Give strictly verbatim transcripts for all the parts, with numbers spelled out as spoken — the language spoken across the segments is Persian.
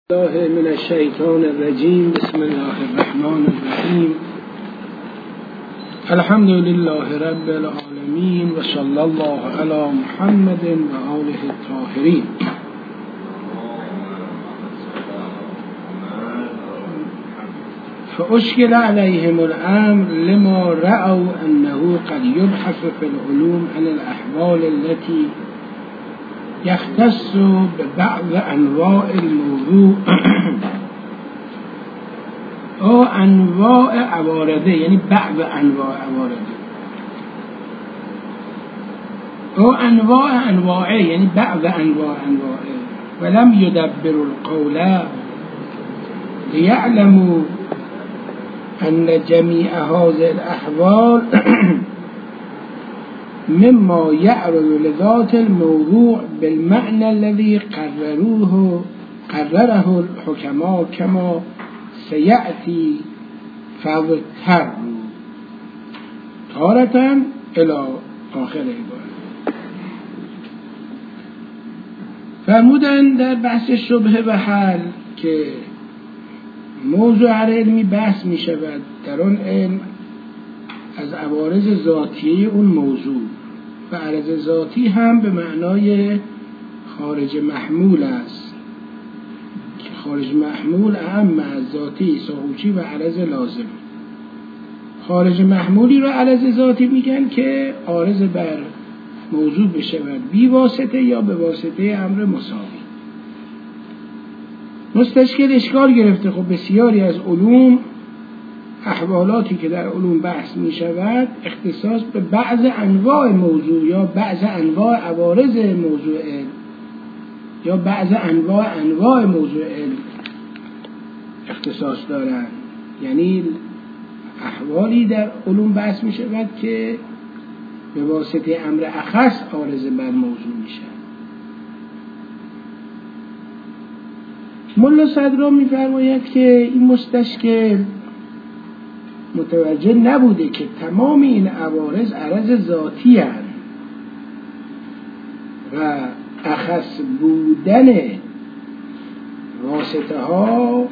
الله من الشیطان الرجیم. بسم الله الرحمن الرحیم. الحمد لله رب العالمین و صلی الله علی محمد و آله الطاهرین. فأشكل عليهم الأمر لما رأوا أنه قد يبحث في العلوم عن الأحوال التي يختص ببعض انواع الموضوع او انواع عوارضه، یعنی بعض انواع عوارضه، او انواع انواعه، یعنی بعض انواع انواعه. ولم يدبروا القول ليعلموا ان جميع هذه الاحوال مما يعرض لذات الموضوع بالمعنى الذي قرروه قرره الحكماء كما سيأتي فاضطر تارة الى آخر عبارت. فرمودن در بحث شبهه و حل که موضوع علمی بحث می شود در آن علم از عوارض ذاتی اون موضوع و عرض ذاتی هم به معنای خارج محمول است که خارج محمول اهم از ذاتی ساهوچی و عرض لازم. خارج محمولی رو عرض ذاتی میگن که عارض بر موضوع بشود بی واسطه یا به واسطه امر مساوی. مستشکل اشکال گرفته. خب بسیاری از علوم احوالاتی که در علوم بحث می شود اختصاص به بعض انواع موضوع یا بعض انواع عوارض موضوع علم یا بعض انواع انواع موضوع علم اختصاص دارند. یعنی احوالی در علوم بحث می شود که به واسطه امر اخص عارض بر موضوع می شود. ملا صدرا می فرماید که این مستشکل متوجه نبوده که تمام این عوارض عرض ذاتی هستند و اخص بودن واسطه ها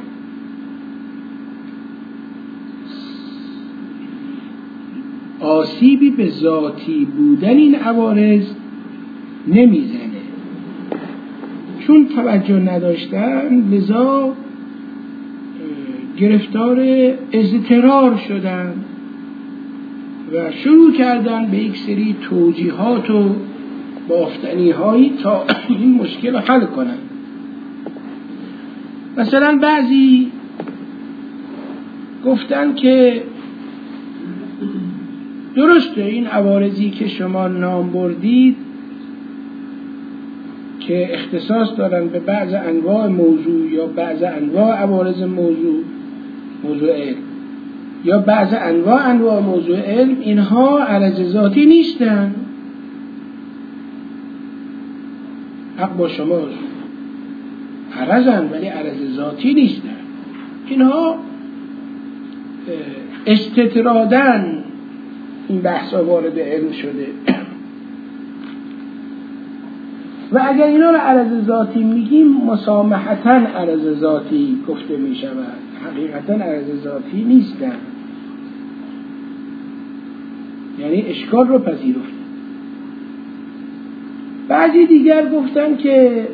آسیبی به ذاتی بودن این عوارض نمیزنه. چون توجه نداشتن لذا گرفتار اضطرار شدن و شروع کردن به یک سری توجیهات و بافتنی هایی تا این مشکل رو حل کنن. مثلا بعضی گفتن که درسته این عوارضی که شما نام بردید که اختصاص دارن به بعض انواع موضوع یا بعض انواع عوارض موضوع موضوع علم یا بعض انواع انواع موضوع علم، اینها عرض ذاتی نیستن. حق با شما، عرضن ولی عرض ذاتی نیستن. اینها استطرادن این بحثا وارد علم شده و اگر اینا رو عرض ذاتی میگیم مسامحتاً عرض ذاتی گفته میشود، حقیقتاً عرض ذاتی نیستن. یعنی اشکال رو پذیرفت. بعضی دیگر گفتن که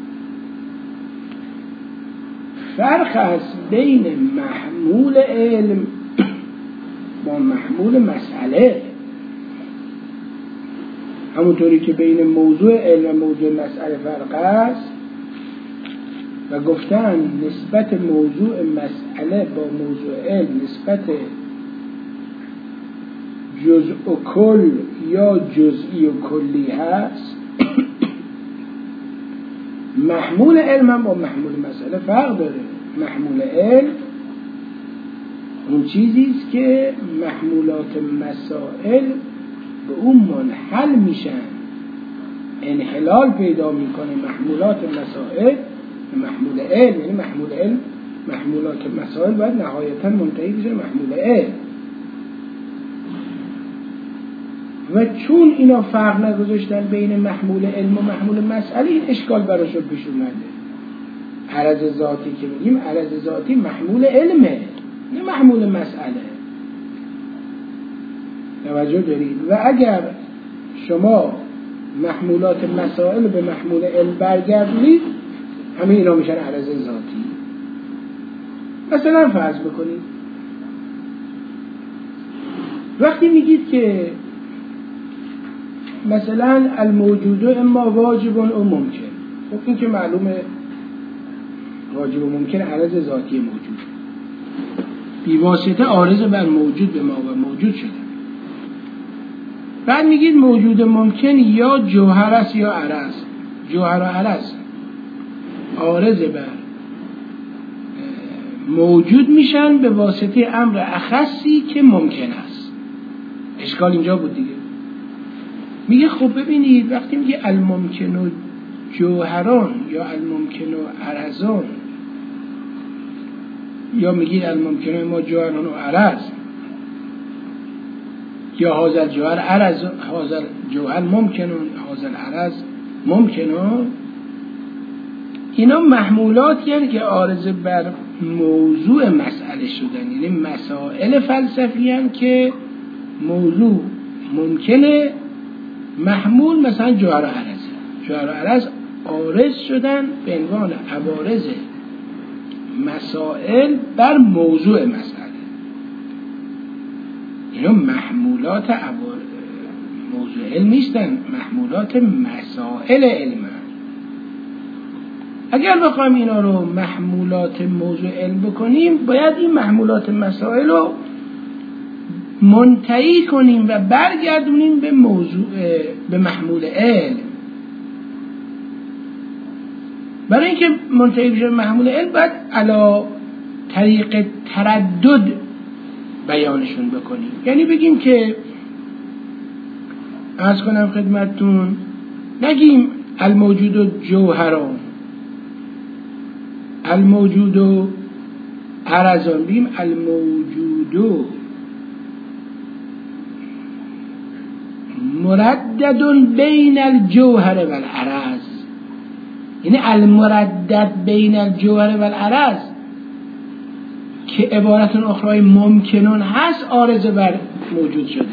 فرق است بین محمول علم با محمول مسئله. همونطوری که بین موضوع علم و موضوع مسئله فرق است و گفتن نسبت موضوع مسئله با موضوع علم نسبت جزء و کل یا جزئی و کلی هست. محمول علم هم با محمول مسئله فرق داره. محمول علم اون چیزیست که محمولات مسائل به اون منحل میشن، انحلال پیدا میکنه محمولات مسائل به محمول علم. یعنی محمول علم محمولات مسائل باید نهایتا منتهی بشه محمول علم و چون اینا فرق نگذاشتن بین محمول علم و محمول مسئله این اشکال براشون پیش اومده. عرض ذاتی که میگیم عرض ذاتی محمول علمه، نه محمول مسئله. توجه دارید؟ و اگر شما محمولات مسائل به محمول علم برگردونید، همه اینا میشن عرض ذاتی. مثلا فرض بکنید وقتی میگید که مثلا الموجود اما واجب و ممکن، خب این که معلومه واجب و ممکن عرض ذاتی موجود، بیواسطه عارض بر موجود به ما و موجود شده. بعد میگید موجود ممکن یا جوهر است یا عرض. جوهر و عرض عارض بر موجود میشن به واسطه امر اخصی که ممکن است. اشکال اینجا بود دیگه. میگه خب ببینید وقتی میگه الممکن و جوهران یا الممکن و عرضان، یا میگید الممکن ما جوهران و عرض، یا حاضر جوهر عرض، حاضر جوهر ممکنون، حاضر عرض ممکنون، اینا محمولات یعنی که عارض بر موضوع مسئله شدن، یعنی مسائل فلسفی هستند که موضوع ممکنه محمول مثلا جوهر و عرض. جوهر و عرض عارض شدن به عنوان عوارض مسائل بر موضوع مسئله. اینا محمولات موضوع علم نیستن، محمولات مسائل علم. اگر بخوایم اینا رو محمولات موضوع علم بکنیم، باید این محمولات مسائل رو منتهی کنیم و برگردونیم به موضوع به محمول علم. برای اینکه منتهی بشه به محمول علم باید علی طریق تردد بیانشون بکنیم. یعنی بگیم که عرض کنم خدمتتون، نگیم الموجود جوهران، الموجود عرضان، بگیم الموجود مردد بین الجوهر و العرض. یعنی المردد بین الجوهر و العرض که عبارت اخرى ممکنون هست عارض بر موجود شده.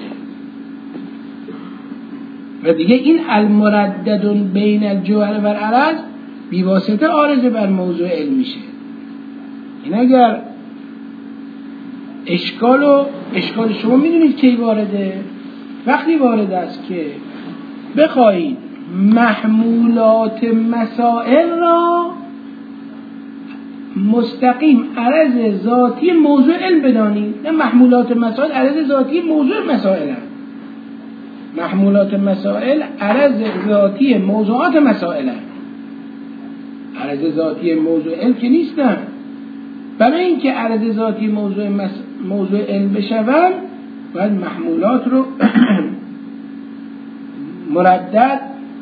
و دیگه این المردد بین الجوهر و العرض بیواسطه عارض بر موضوع علم میشه. این اگر اشکال و اشکال شما میدونید کی وارده؟ وقتی وارد است که بخواهید محمولات مسائل را مستقیم عرض ذاتی موضوع علم بدانید. نه محمولات مسائل عرض ذاتی موضوع مسائل هست. محمولات مسائل عرض ذاتی موضوعات مسائل هست. عرض ذاتی موضوع علم که نیستن. برای اینکه عرض ذاتی موضوع مس... موضوع علم بشوند باید محمولات رو مردد،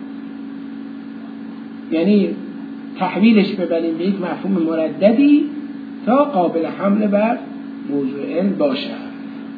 یعنی تحویلش ببریم به یک مفهوم مرددی تا قابل حمل بر موضوع علم باشد.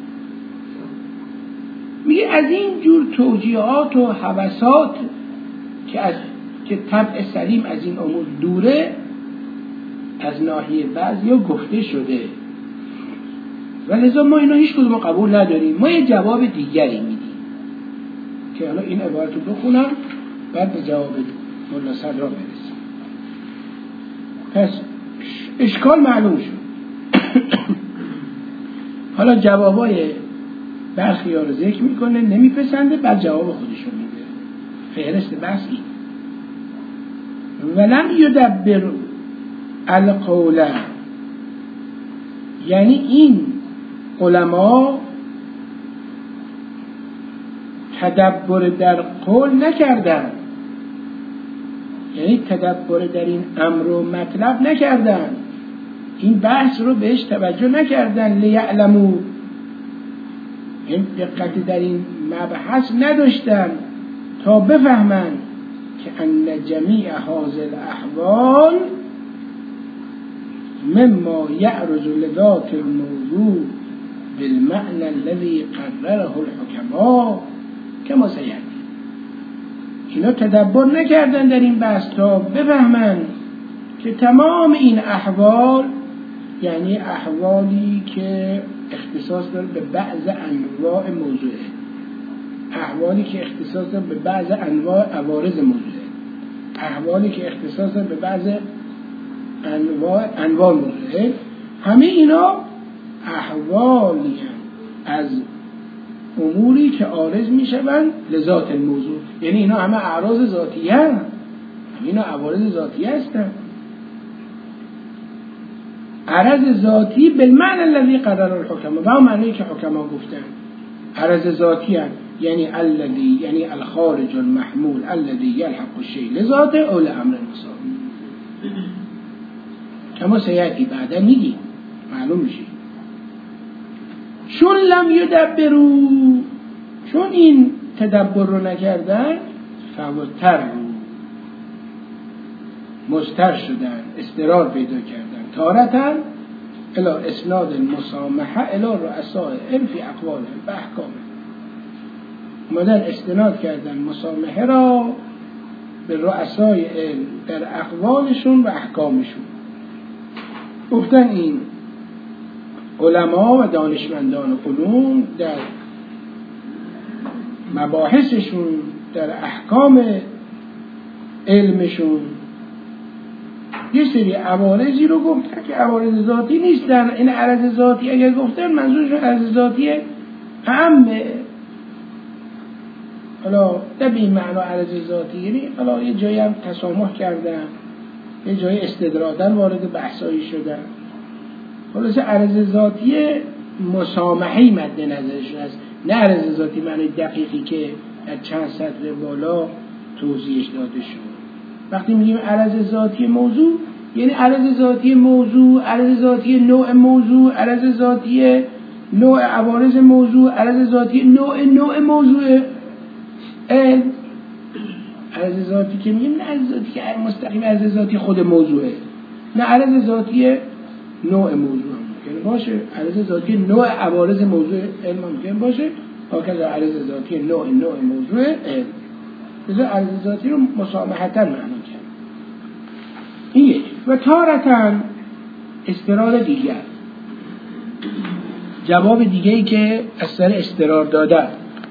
میگه از این جور توجیهات و هوسات که از که طبع سلیم از این امور دوره، از ناحیه بعضیا گفته شده و لذا ما اینا هیچ کدوم قبول نداریم. ما یه جواب دیگری میدیم که حالا این عبارت رو بخونم بعد به جواب مولا صدرا برسیم. پس اشکال معلوم شد. حالا جوابای برخی ها رو ذکر میکنه، نمیپسنده، بعد جواب خودشون میده. فهرست بحثی ولم یدبر القول، یعنی این علما تدبر در قول نکردن، یعنی تدبر در این امر و مطلب نکردن، این بحث رو بهش توجه نکردن. لیعلمو، این دقت در این مبحث نداشتن تا بفهمن که ان جمیع هذه الاحوال مما یعرض لذات الموضوع بالمعنى الذي قرره الحكماء کما سیأتی. اینا تدبر نکردن در این بحث تا بفهمن که تمام این احوال یعنی احوالی که اختصاص داره به بعض انواع موضوعه، احوالی که اختصاص داره به بعض انواع عوارض موضوعه، احوالی که اختصاص داره به بعض انواع انواع موضوعه، همه اینا احوالی از اموری که عارض میشوند لذات الموضوع، یعنی اینا همه اعراض ذاتیه، همه اینا عوارض ذاتیه هستن. عرض ذاتی بالمعنی الذي قرر الحکما، و هم معنی که حکما گفتن عرض ذاتی هم یعنی الذي یعنی الخارج المحمول الذي يلحق الشيء لذاته او لامر مساوی، کما سیاتی بعدا میگی معلوم میشه. چون لم یدبروا، چون این تدبر رو نکردن، فوتر رو مستر شدن، استقرار پیدا کردن، تارتن الى اسناد المسامحه الى رؤساء علم فی اقوالهم و احکامهم، اومدن استناد کردن مسامحه را به رؤسای علم در اقوالشون و احکامشون. گفتن این علما و دانشمندان علوم در مباحثشون، در احکام علمشون یه سری عوارضی رو گفتن که عوارض ذاتی نیستن. این عرض ذاتی اگر گفتن منظورشون عرض ذاتی اهمه، حالا نه به این معنا عرض ذاتی، یعنی حالا یه جایی هم تسامح کردن، یه جایی استدرادا وارد بحثایی شدن، خلاص عرض ذاتی مسامحه‌ای مد نظرشون است، نه عرض ذاتی معنی دقیقی که در چند سطر بالا توضیحش داده شد. وقتی میگیم عرض ذاتی موضوع یعنی عرض ذاتی موضوع، عرض ذاتی نوع موضوع، عرض ذاتی نوع عوارض موضوع، عرض ذاتی نوع نوع موضوع علم. عرض ذاتی که میگیم نه عرض ذاتی که مستقیم عرض ذاتی خود موضوعه، نه عرض ذاتی نوع موضوع ممکن باشه، عرض ذاتی نوع عوارض موضوع علم ممکن باشه، هاکذا عرض ذاتی نوع نوع موضوع علم. بذار عرض ذاتی رو مسامحتاً معنا کرد. این یک. و تارتاً استقرار دیگر، جواب دیگه‌ای که از سر استقرار دادن.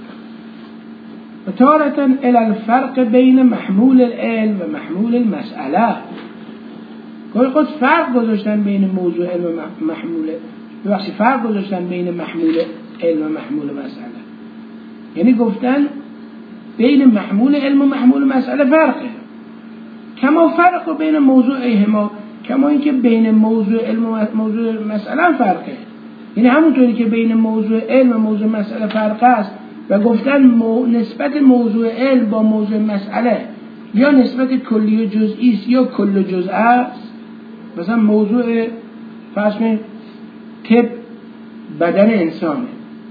و تارتاً الی الفرق بین محمول العلم و محمول المسئله، گاهی خود فرق گذاشتن بین موضوع علم و محمول، ببخشید فرق گذاشتن بین محمول علم و محمول مسئله، یعنی گفتن بین محمول علم و محمول مسئله فرقه، کما فرق بین موضوعهما، کما اینکه بین موضوع علم و موضوع مسئله فرقه، یعنی همونطوری که بین موضوع علم و موضوع مسئله فرق است و گفتن مو... نسبت موضوع علم با موضوع مسئله یا نسبت کلی و جزئی است یا کل و جزء است. مثلا موضوع فرض کنید طب بدن انسانه،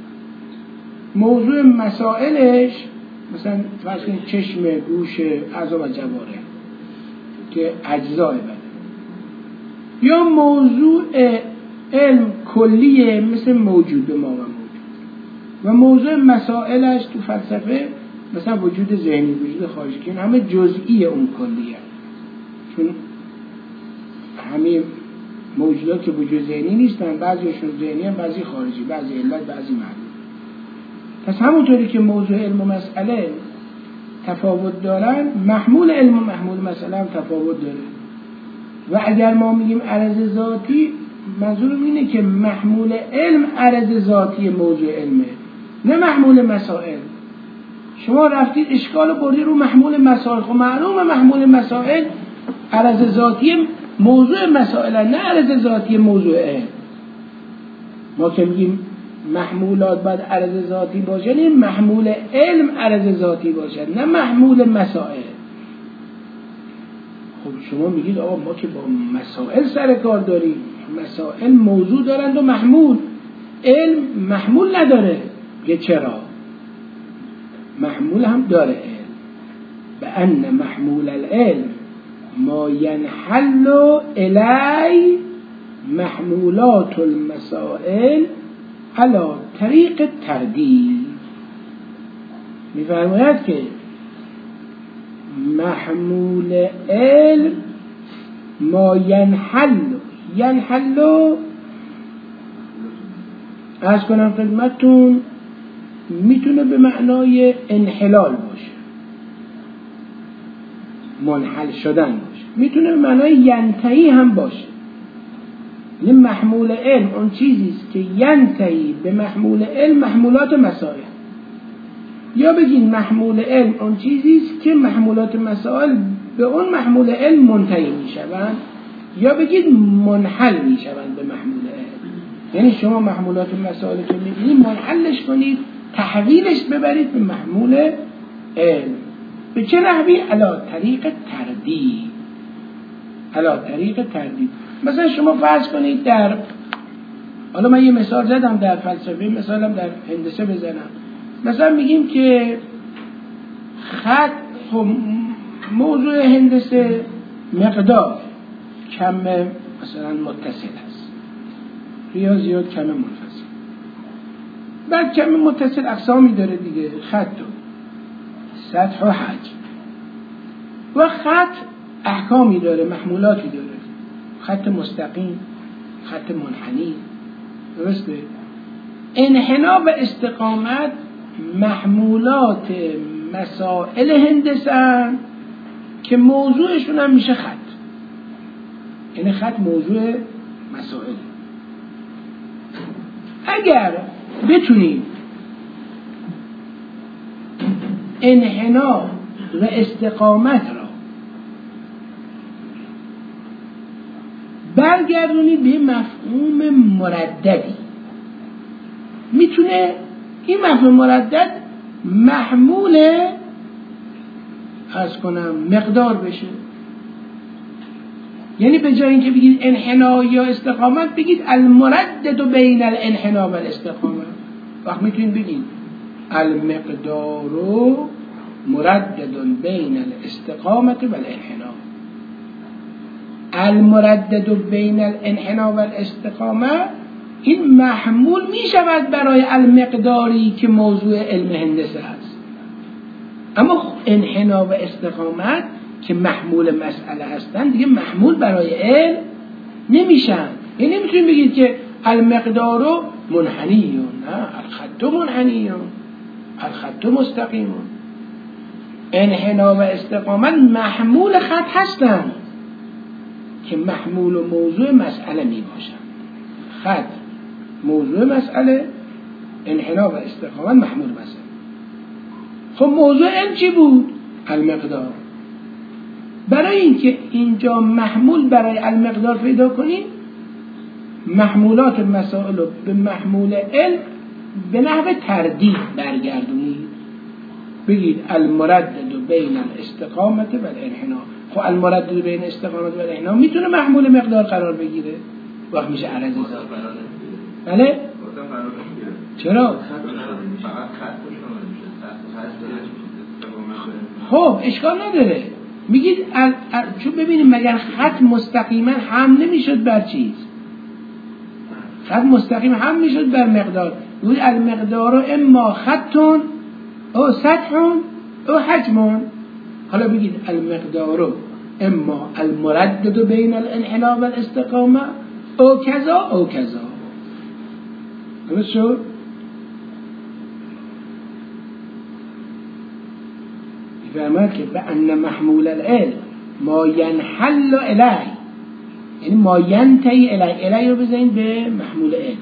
موضوع مسائلش مثلا فرض کنید چشم، گوش، اعضا و جواره که اجزای بدن، یا موضوع علم کلیه مثل موجود به ما و موجود، و موضوع مسائلش تو فلسفه مثلا وجود ذهنی، وجود خارجی، که همه جزئی اون کلیه، چون همه موجودات که وجود ذهنی نیستن، بعضیشون ذهنی هم، بعضی خارجی، بعضی علت، بعضی معلوم. پس همونطوری که موضوع علم و مسئله تفاوت دارن، محمول علم و محمول مسئله هم تفاوت داره. و اگر ما میگیم عرض ذاتی، منظورم اینه که محمول علم عرض ذاتی موضوع علمه، نه محمول مسائل. شما رفتید اشکال بردید رو محمول مسائل، خب معلومه محمول مسائل عرض ذاتی موضوع مسائل، نه عرض ذاتی موضوع علم. ما که میگیم محمولات باید عرض ذاتی باشه، نه محمول علم عرض ذاتی باشه، نه محمول مسائل. خب شما میگید آقا ما که با مسائل سر کار داریم، مسائل موضوع دارند و محمول، علم محمول نداره. میگه چرا؟ محمول هم داره علم. به ان محمول العلم ما ینحل الی محمولات المسائل علی طریق تردید. میفرماید که محمول علم ما ینحل ینحل از کنم خدمتون میتونه به معنای انحلال باشه، منحل شدن باشه، میتونه به معنای ینتهی هم باشه. یه محمول علم اون چیزیست که ینتهی به محمول علم محمولات مسائل، یا بگین محمول علم اون چیزیست که محمولات مسائل به اون محمول علم منتهی میشوند، یا بگید منحل میشوند به محمول علم. یعنی شما محمولات مسائل که میبینید منحلش کنید، تحویلش ببرید به محمول علم. به چه نحوی؟ علا طریق تردید، علا طریق تردید. مثلا شما فرض کنید در، حالا من یه مثال زدم در فلسفه، مثالم در هندسه بزنم. مثلا میگیم که خط، خب موضوع هندسه مقدار کم مثلا متصل هست، ریاضیات کم منفصل. بعد کم متصل اقسامی داره دیگه، خط و سطح و حجم. و خط احکامی داره، محمولاتی داره، خط مستقیم، خط منحنی، درسته؟ انحنا و استقامت محمولات مسائل هندسه که موضوعشون هم میشه خط. یعنی خط موضوع مسائل. اگر بتونیم انحنا و استقامت را برگردونی به مفهوم مرددی، میتونه این مفهوم مردد محمول از کنم مقدار بشه. یعنی به جای اینکه بگید انحنا یا استقامت، بگید المردد بین الانحنا و الاستقامت. وقت میتونید بگید المقدار مردد بین الاستقامت و الانحنا. المردد بین الانحنا و الاستقامت این محمول می شود برای المقداری که موضوع علم هندسه است. اما انحنا و استقامت که محمول مسئله هستند دیگه محمول برای علم نمیشن. یعنی نمیتونید بگید که المقدار منحنیون، نه، الخط منحنیون، الخط مستقیمون. انحنا و استقامت محمول خط هستند که محمول و موضوع مسئله می باشن. خط موضوع مسئله، انحنا و استقامت محمول مسئله. خب موضوع علم چی بود؟ المقدار. برای اینکه اینجا محمول برای المقدار پیدا کنیم، محمولات مسائل رو به محمول علم به نحو تردید برگردونید. بگید المردد بین الاستقامت و الانحنا. خب المردد بین استقامت و الانحنا میتونه محمول مقدار قرار بگیره، وقت میشه عرض ذات. بله؟ چرا؟ خب اشکال نداره. میگید ال... ال... چون ببینیم مگر خط مستقیما هم نمیشد بر چیز؟ خط مستقیم هم میشد بر مقدار. یعنی المقدار اما خطون او سطحون او حجمون. حالا بگید المقدار اما المردد بین الانحنا و الاستقامه او کذا او کذا. درست شد؟ فرماید که بأن محمول العلم ما ینحل الیه، یعنی ما ینتهی الیه. الیه رو بزنید به محمول علم،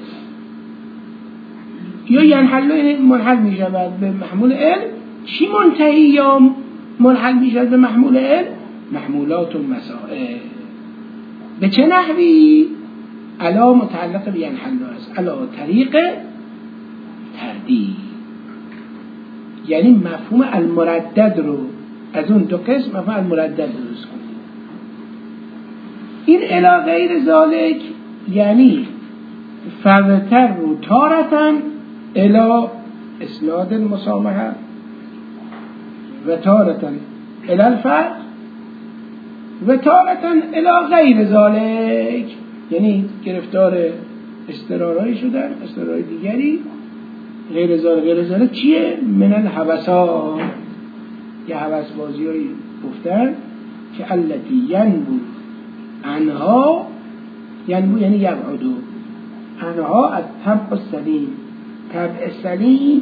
یا ینحل یعنی منحل می شود به محمول علم. چی منتهی یا منحل می شود به محمول علم؟ محمولات و مسائل. به چه نحوی؟ علا متعلق به ینحل است، علا طریق تردید. یعنی مفهوم المردد رو از اون دو قسم مفهوم المردد درست کنید. این الی غیر ذالک یعنی فرتر رو تارتن الی اسناد المسامحه و تارتن الی الفرق و تارتن الی غیر ذالک، یعنی گرفتار استرارایی شدن، استرارای دیگری. غیر ذالک غیر ذالک چیه؟ من الحوسا، یه حوس بازی هایی گفتن که التی ینبو انها یعنی یعنی یبعدو، انها از طبع سلیم، طبع سلیم،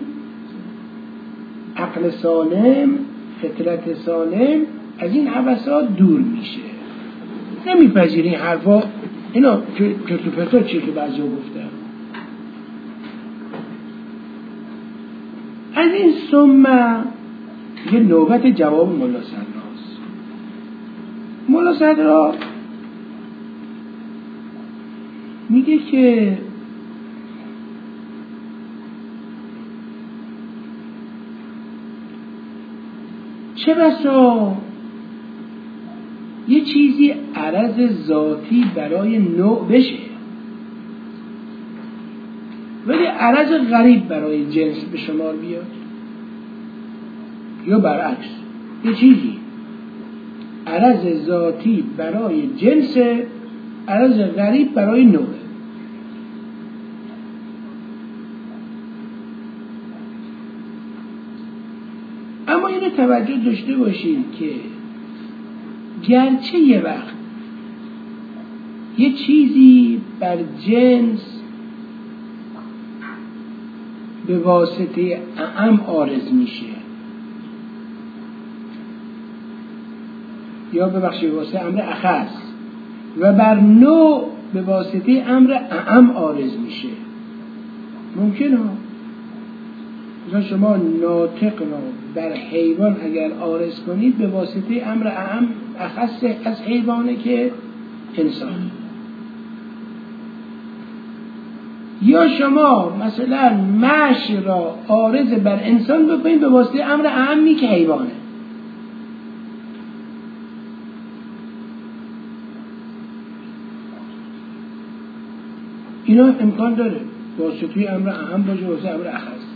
عقل سالم، فطرت سالم از این هوسات دور میشه. نمیپذیری این حرفا، اینا چطور پرتا چیه که بعضی ها گفتن. از این ثم یه نوبت جواب مولا صدراست. مولا صدرا میگه که چه بسا یه چیزی عرض ذاتی برای نوع بشه ولی عرض غریب برای جنس به شمار بیاد، یا برعکس یه چیزی عرض ذاتی برای جنس، عرض غریب برای نوع. اما اینو توجه داشته باشید که گرچه یه وقت یه چیزی بر جنس به واسطه اعم عارض میشه یا ببخشید به واسطه امر اخص و بر نوع به واسطه امر اعم عارض میشه، ممکنه مثلا شما ناطق را بر حیوان اگر عارض کنید به واسطه امر اعم اخص از حیوانه که انسان، یا شما مثلا مشی را عارض بر انسان بکنید به واسطه امر اعمی که حیوانه. اینا امکان داره واسطه امر اعم باشه واسطه امر اخص.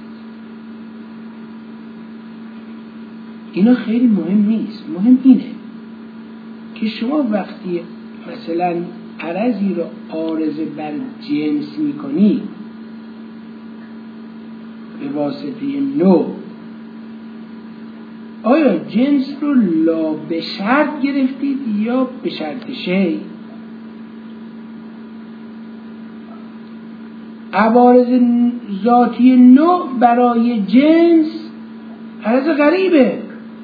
اینا خیلی مهم نیست، مهم اینه که شما وقتی مثلا عرضی رو عارض بر جنس میکنی به واسطه نوع، آیا جنس رو لا به شرط گرفتید یا به شرط شی؟ عوارض ذاتی نوع برای جنس عرض غریبه،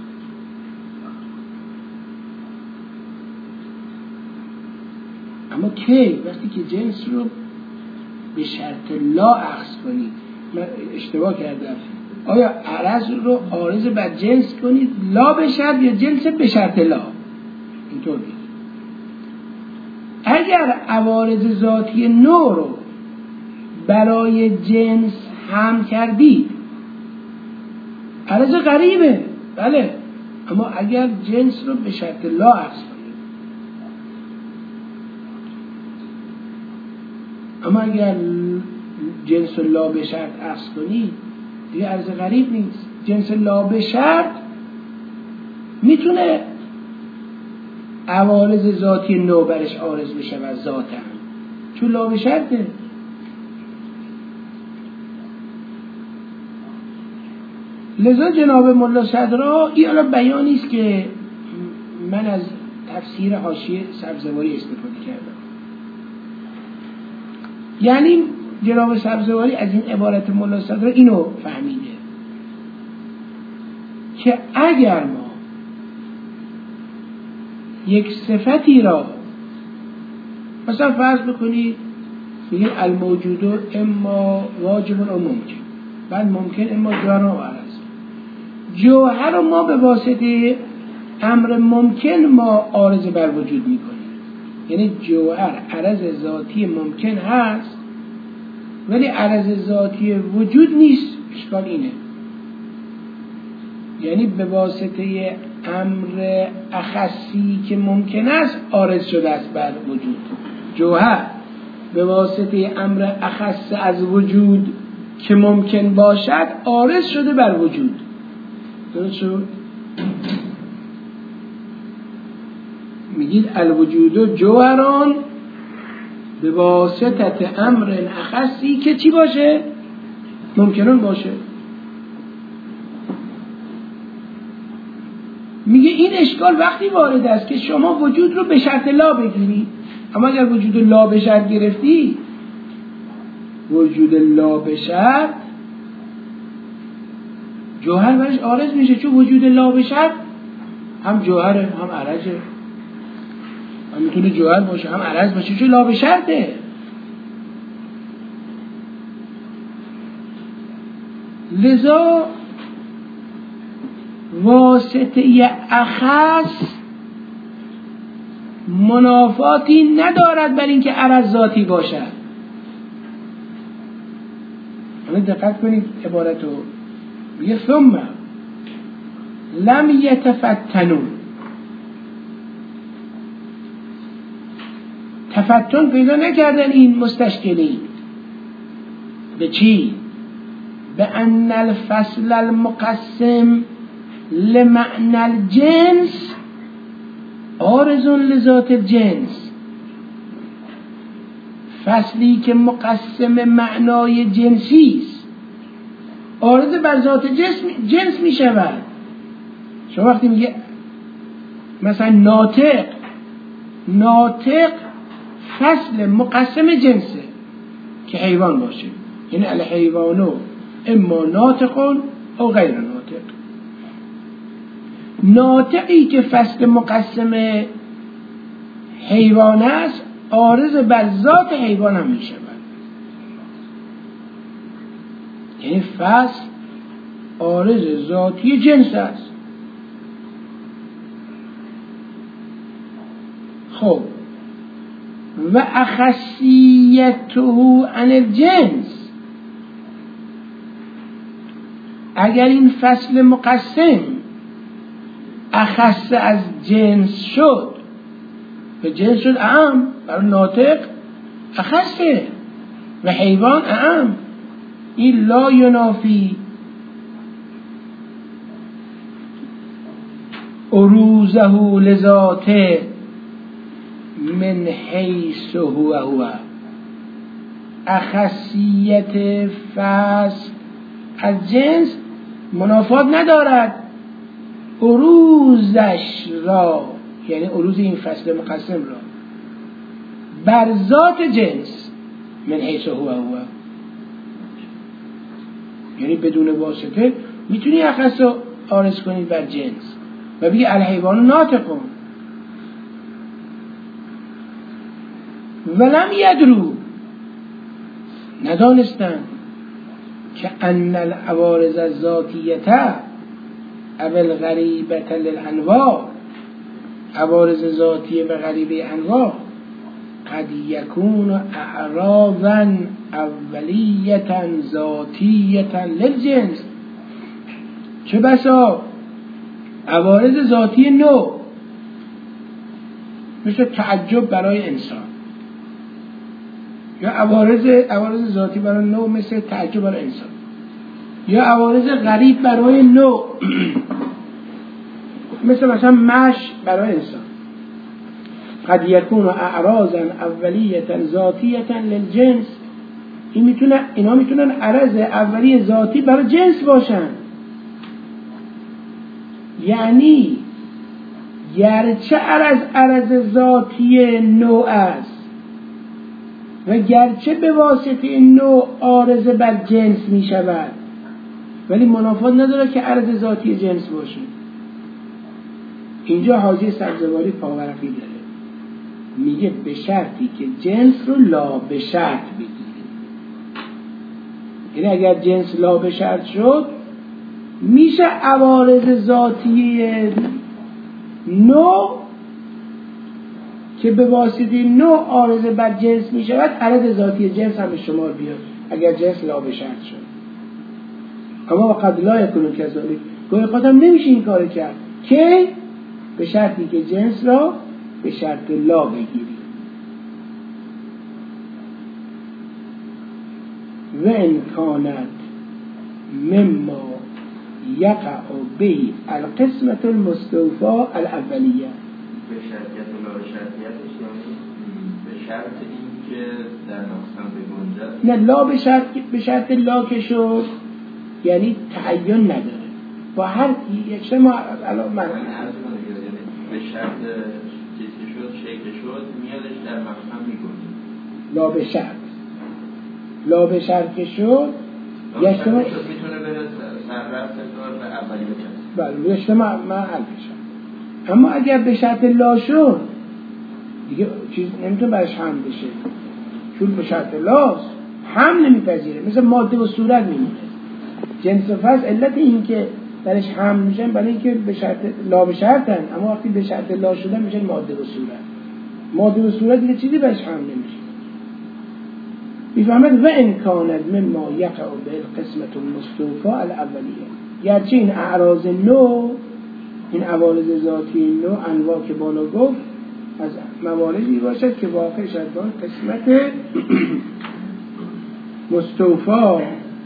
اما کی؟ وقتی که جنس رو به شرط لا اخذ کنید. من اشتباه کردم، آیا عرض رو عارض بر جنس کنید لا به شرط یا جنس به شرط لا؟ اینطور بید. اگر عوارض ذاتی نوع رو برای جنس هم کردید عرض غریبه، بله، اما اگر جنس رو به شرط لا اخذ کنید، اما اگر جنس لا به شرط اخذ کنید دیگه عرض غریب نیست. جنس لا به شرط میتونه عوارض ذاتی نوع برش عارض بشه و ذاتن، چون لا به شرطه. لذا جناب ملا صدرا این الان بیانی است که من از تفسیر حاشیه سبزواری استفاده کردم. یعنی جناب سبزواری از این عبارت ملا صدرا اینو فهمیده که اگر ما یک صفتی را مثلا فرض بکنید میگه الموجود اما واجب و ممکن، بعد ممکن اما جوهر و عرض، جوهر رو ما به واسطه امر ممکن ما عارض بر وجود میکنیم، یعنی جوهر عرض ذاتی ممکن هست ولی عرض ذاتی وجود نیست. اشکال اینه، یعنی به واسطه امر اخصی که ممکن است عارض شده است بر وجود. جوهر به واسطه امر اخص از وجود که ممکن باشد عارض شده بر وجود. درست شد؟ میگید الوجود جوهران به واسطه امر اخصی که چی باشه؟ ممکنون باشه. میگه این اشکال وقتی وارد است که شما وجود رو به شرط لا بگیری، اما اگر وجود لا به شرط گرفتی، وجود لا به شرط جوهر برش عارض میشه، چون وجود لا به شرط هم جوهره هم عرضه، هم میتونه جوهر باشه هم عرض باشه، چون لا به شرطه. لذا واسطه اخص منافاتی ندارد بر اینکه عرض ذاتی باشد. حالا دقت کنید عبارتو، میگه ثم لم یتفتنون، تفتن پیدا نکردن این مستشکلین به چی؟ به ان الفصل المقسم لمعنى الجنس عارض لذات الجنس، فصلی که مقسم معنای جنسی است عارض بر ذات جنس, جنس می شود. شما وقتی میگه مثلا ناطق، ناطق فصل مقسم جنسه که حیوان باشه، یعنی الحیوانو اما ناطقون او غیر ناطق. ناطقی که فصل مقسم حیوان است عارض بر ذات حیوان هم می شود، یعنی فصل عارض ذاتی جنس است. خب و اخصیته عن الجنس، اگر این فصل مقسم اخص از جنس شد، به جنس شد اعم، برای ناطق اخصه و حیوان اعم، این لا ینافی عروضه لذاته من حیث هو هو. اخصیت فصل از جنس منافات ندارد عروضش را، یعنی عروض این فصل مقسم را بر ذات جنس من حیث هو هو، یعنی بدون واسطه میتونی اخص رو عارض کنی بر جنس و بگی الحیوان ناطقون. ولم یدرو، ندانستند که ان العوارض الذاتیته اول غریبت للانواع، عوارض ذاتیه و غریبه انواع قد یکون اعراضا اولیتا ذاتیتا للجنس، چه بسا عوارض ذاتی نو مثل تعجب برای انسان، یا عوارض عوارض ذاتی برای نو مثل تعجب برای انسان، یا عوارض غریب برای نو مثل مثلا مش برای انسان. قد یکون اعراضا اولیتا ذاتیتا للجنس، این میتونه اینا میتونن عرض اولی ذاتی برای جنس باشن، یعنی گرچه عرض عرض ذاتی نوع است و گرچه به واسطه نوع عارض بر جنس می شود، ولی منافات نداره که عرض ذاتی جنس باشه. اینجا حاجی سبزواری پاورقی داره، میگه به شرطی که جنس رو لا به شرط بگیری، یعنی اگر جنس لا به شرط شد میشه عوارض ذاتی نوع که به واسطه نوع عارض بر جنس می شود عرض ذاتی جنس هم به شمار بیاد اگر جنس لا به شرط شد. اما وقد لا یکون کذالک، گاهی خودم نمیشه این کار کرد که به شرطی که جنس را به شرط لا بگیری. و امکانت مما یقع به القسمت المستوفى الاولیه، به شرطیت و لا شرطیتش یعنی به شرط این که در نقصان بگنجد، نه لا به شرط به شرط لا که شد یعنی تعین نداره با هر یک شما الان من به شرط چیز که شد شکل شد میادش در مفهوم میگونه لا به شرط لا به شرط که شد یا شد میتونه بره سررفت دار به اولی بچست بله رشته محل بشه. اما اگر به شرط لا شد دیگه چیز نمیتونه برش حمل بشه، چون به شرط لاست حمل نمیپذیره، مثل ماده و صورت میمونه. جنس و فصل علت این که برش حمل میشن برای اینکه به شرط لا به شرطن، اما وقتی به شرط لا شدن میشن ماده و صورت. ماده و صورت دیگه چیزی برش حمل نمیشه. میفهمد و امکانت مما یقع به قسمت المستوفا الاولیه، گرچه این اعراض نو، این عوارض ذاتی نو انواع که بالا گفت از مواردی باشد که واقع شد با قسمت مستوفا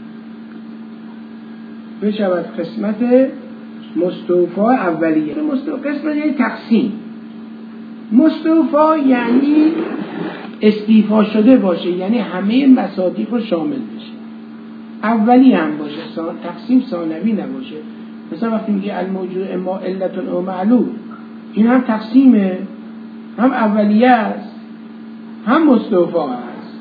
بشود قسمت مستوفا اولیه. مستوفا قسمت یعنی تقسیم، مستوفا یعنی استیفا شده باشه، یعنی همه مصادیق رو شامل بشه، اولی هم باشه، تقسیم ثانوی نباشه. مثلا وقتی میگه الموجود اما علت او معلول، این هم تقسیمه، هم اولیه است، هم مستوفا است.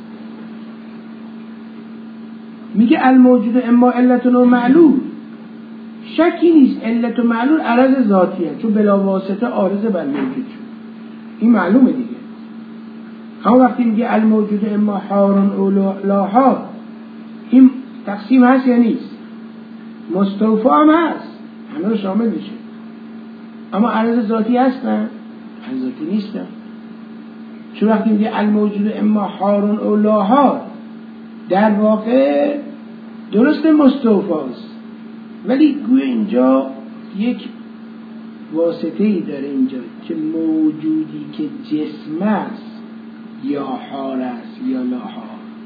میگه الموجود اما علت او معلول، شکی نیست علت و معلول عرض ذاتی هست، چون بلا واسطه عارض بر موجود شد، این معلومه دیگه. هم وقتی میگه الموجود اما حار او لا حار، این تقسیم هست یا نیست؟ مستوفا هم هست، همه رو شامل میشه، اما عرض ذاتی هستن؟ عرض ذاتی نیستن. چون وقتی میگه الموجود اما حار او لا حار، در واقع درست مستوفاست، ولی گویا اینجا یک واسطه ای داره اینجا که موجودی که جسم است یا حار است یا لا حار.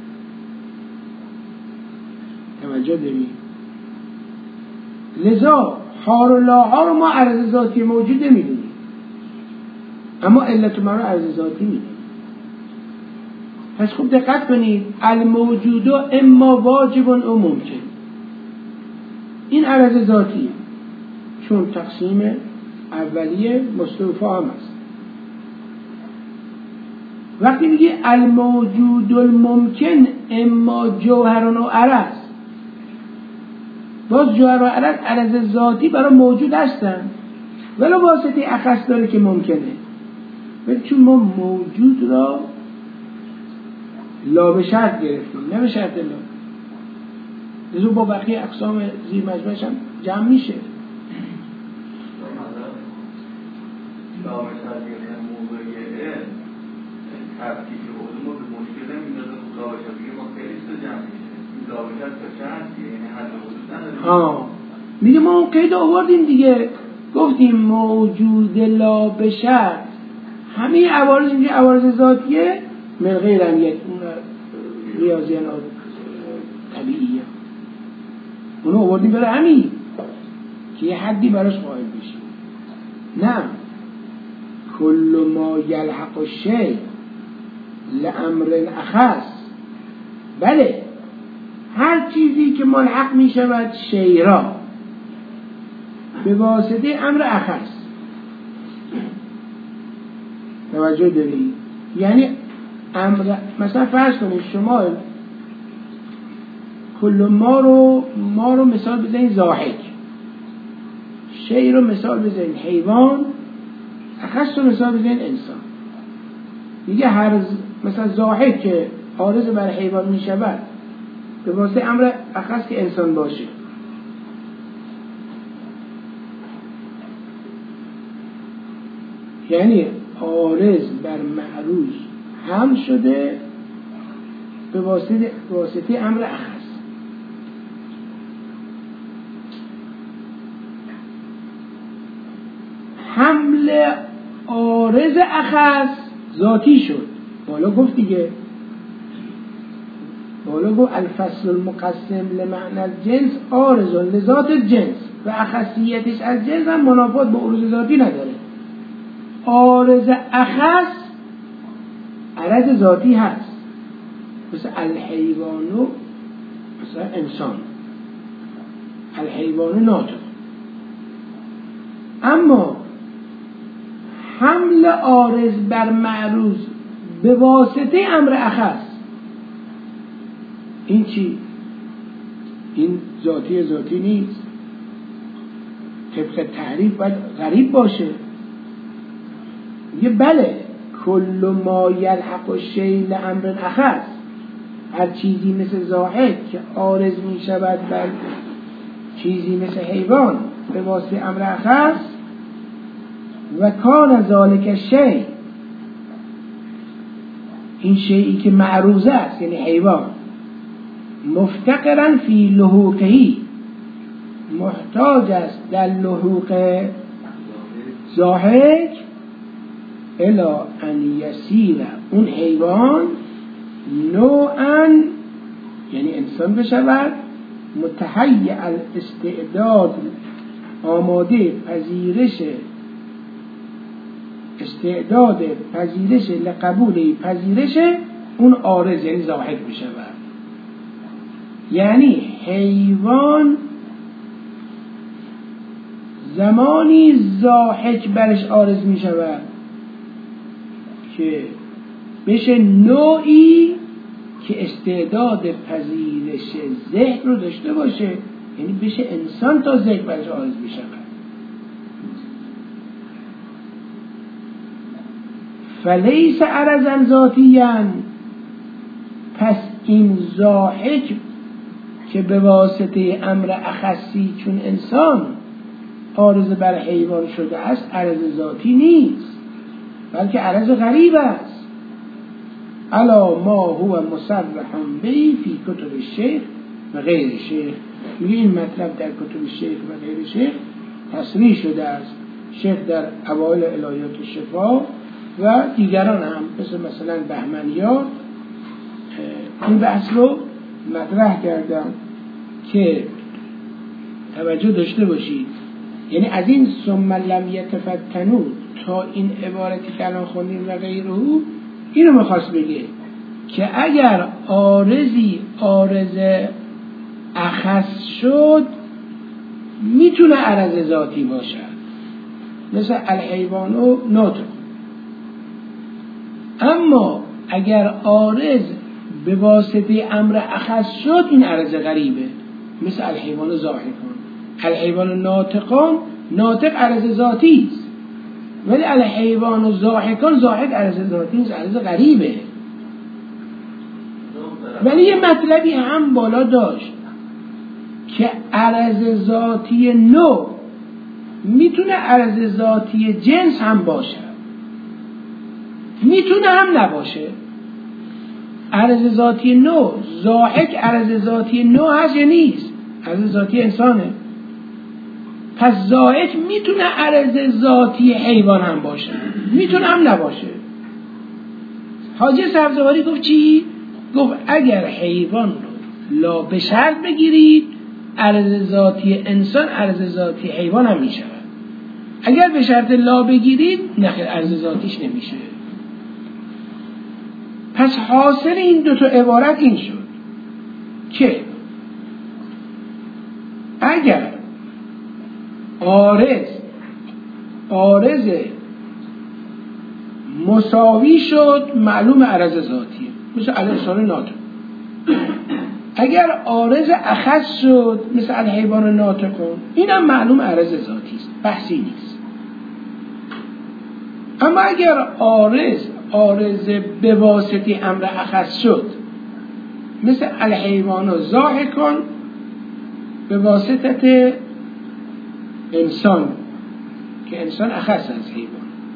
توجه داریم؟ لذا حار و لا حار رو ما عرض ذاتی موجود نمیدونیم، اما علت ما رو عرض ذاتی میدونیم. پس خوب دقت کنید، الموجود اما واجب او ممکن، این عرض ذاتیه، چون تقسیم اولیه مستوفا هم است. وقتی میگه الموجود الممکن اما جوهر و عرض، باز جوهر و عرض عرض ذاتی برای موجود هستن، ولی واسطه اخص داره که ممکنه، ولی چون ما موجود را لا به شرط گرفتیم نه به شرط لا، لذا با بقیه اقسام زیر مجموعش هم جمع میشه. لا به شرط گرفتن موضوعی علم تفکیک علوم رو به مشکل نمیدازه. لا به شرط ما خیلی سو جمع میشه، لا به شرط به شرطی یعنی حد حدود نداره. ها میگه ما اون قید آوردیم دیگه، گفتیم موجود لا به شرط همه عوارض میگه عوارض ذاتیه من غیر ان یک ریاضیان طبیعیه، اونو آوردیم برای همین که یه حدی براش قائل بشیم. نه کل ما یلحق الشیء لامر اخص، بله هر چیزی که ملحق می شود شیء را به واسطه امر اخص. توجه دارید؟ یعنی امر، مثلا فرض کنید شما کل ما رو ما رو مثال بزنید ضاحک، شیء رو مثال بزنید حیوان، اخص رو مثال بزنید انسان. میگه هر مثلا ضاحک که عارض بر حیوان می شود به واسطه امر اخص که انسان باشه. یعنی عارض بر معروض هم شده به واسطه, واسطه امر اخص. حمل عارض اخص ذاتی شد، بالا گفت دیگه، بالا گفت الفصل المقسم لمعنى الجنس عارض لذات الجنس و اخصیتش از جنس هم منافات با عروض ذاتی نداره. عارض اخص عرض ذاتی هست، مثل الحیوانو، مثلا انسان، الحیوانو ناطق. اما حمل عارض بر معروض به واسطه امر اخص. این چی؟ این ذاتی ذاتی نیست. طبق تعریف باید غریب باشه. یه بله کل ما یلحق الشیء لامر اخص، هر چیزی مثل زاهد که عارض می شود بر چیزی مثل حیوان به واسطه امر اخص، و کان ذالک الشیء، این شیئی که معروض است یعنی حیوان، مفتقرا فی لحوقهی، محتاج است در لحوق ضاحک، الا ان یسیر، اون حیوان نوعا یعنی انسان بشود، متهیئ الاستعداد، آماده پذیرش، استعداد پذیرش لقبول پذیرش اون عارض یعنی ضاحک بشود. یعنی حیوان زمانی ضاحک برش عارض می شود که بشه نوعی که استعداد پذیرش ذهن رو داشته باشه، یعنی بشه انسان تا ذهن برش عارض می شود. فلیس عرضا ذاتیاً، پس این ضاحک که به واسطه امر اخصی چون انسان عارض بر حیوان شده است عرض ذاتی نیست، بلکه عرض غریب است. الا ما هو مصرح به فی کتب الشیخ و غیر شیخ. میگه این مطلب در کتب الشیخ و غیر شیخ تصریح شده است. شیخ در اوائل الهیات الشفا و دیگران هم مثل مثلا بهمنیار این بحث رو مطرح کردم که توجه داشته باشید. یعنی از این ثم لم یتفتنوا تا این عبارتی که الان خوندیم و غیره، اینو میخواست بگه که اگر عارضی عارض اخص شد میتونه عرض ذاتی باشد، مثل الحیوان و نطق. اما اگر عارض به واسطه امر اخص شد این عرض غریبه، مثل الحیوان و ضاحکان. الحیوان و ناطقان، ناطق عرض ذاتی است، ولی الحیوان و ضاحکان ضاحک عرض ذاتی است، عرض غریبه. ولی یه مطلبی هم بالا داشت که عرض ذاتی نوع میتونه عرض ذاتی جنس هم باشه، میتونه هم نباشه. عرض ذاتی نوع ضاحک عرض ذاتی نوع هست یا نیست؟ عرض ذاتی انسانه. پس ضاحک میتونه عرض ذاتی حیوان هم باشه، میتونه هم نباشه. حاجی سبزواری گفت چی؟ گفت اگر حیوان رو لا به شرط بگیرید عرض ذاتی انسان عرض ذاتی حیوان هم میشه. اگر به شرط لا بگیرید نخیر عرض ذاتیش نمیشه. پس حاصل این دو تا عبارت این شد که اگر عارض عارض مساوی شد معلوم عرض ذاتیه، مثل الانسان ناطق. اگر عارض اخص شد مثل الحیوان ناطقون، اینم معلوم عرض ذاتی است، بحثی نیست. اما اگر عارض عارض به واسطه امر اخص شد مثل الحیوان و ضاحکون به واسطه انسان که انسان اخص از حیوان،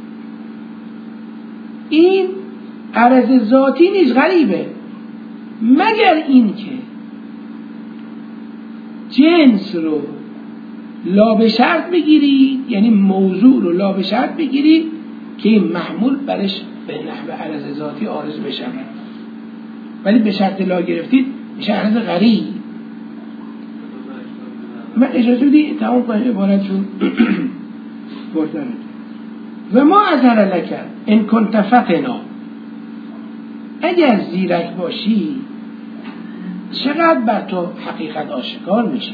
این عرض ذاتی نیست، غریبه. مگر این که جنس رو لا به شرط بگیرید، یعنی موضوع رو لا به شرط بگیرید که این محمول برش به نحو عرض ذاتی عارض بشود، ولی به شرط لا گرفتید میشه عرض غریب. من اجازه بدید تمام کنم عبارتشون بردارد. و ما اظهر لک ان کنت فطنا، اگر زیرک باشی چقدر بر تو حقیقت آشکار میشه.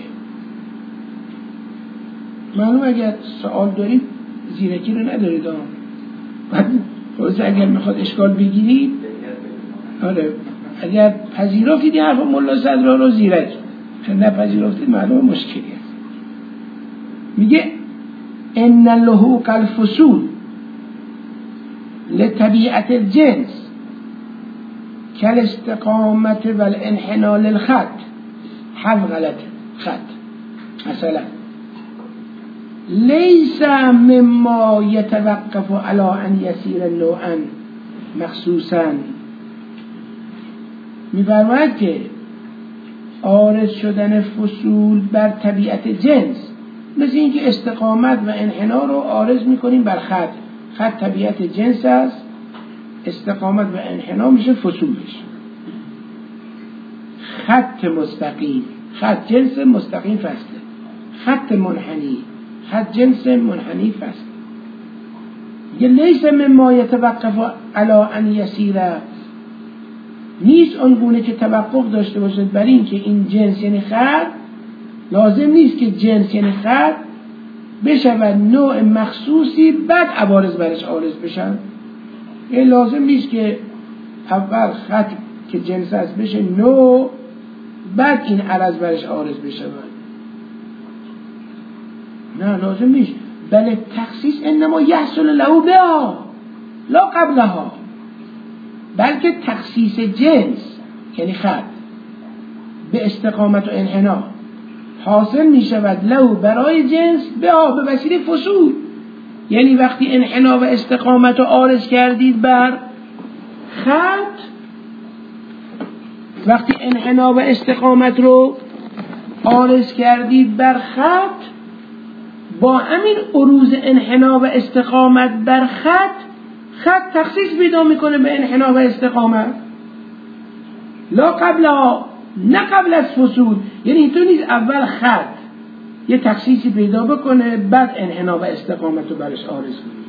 معلوم اگر سوال دارید زیرکی رو ندارید، بعد روز اگر میخواد اشکال بگیرید، آره اگر پذیرفتید حرف ملا صدرا رو زیرک، نه پذیرفتید معلوم مشکلی است. میگه ان لحوق الفصول لطبیعت الجنس کالاستقامت والانحناء للخط. حرف غلط خط مثلا لیس مما یتوقف علی ان یسیر نوعا مخصوصا. می‌فرماید که عارض شدن فصول بر طبیعت جنس مثل اینکه استقامت و انحناء رو عارض میکنیم بر خط. خط طبیعت جنس است، استقامت و انحناء میشه فصولش. خط مستقیم، خط جنس مستقیم فصله، خط منحنی، خط جنس منحنی فصله. یه لیس مما یتوقف علی ان یسیر، نیست اونگونه که توقف داشته باشد بر این که این جنس یعنی خط، لازم نیست که جنس یعنی خط بشود نوع مخصوصی بعد عوارض برش عارض بشن. این لازم نیست که اول خط که جنس است بشه نوع، بعد این عرض برش عارض بشود. نه لازم نیست. بله تخصیص انما یحصل له بها لا قبلها، بلکه تخصیص جنس یعنی خط به استقامت و انحناء حاصل می شود له برای جنس بها به وسیله فصول. یعنی وقتی انحناء و استقامت رو عارض کردید بر خط، وقتی انحناء و استقامت رو عارض کردید بر خط، با همین عروض انحناء و استقامت بر خط، خط تخصیص پیدا میکنه به انحناء و استقامت لا قبلها، نه قبل از فصول. یعنی اینطور نیست اول خط یه تخصیصی پیدا بکنه بعد انحناء و استقامت رو برش عارض کنه.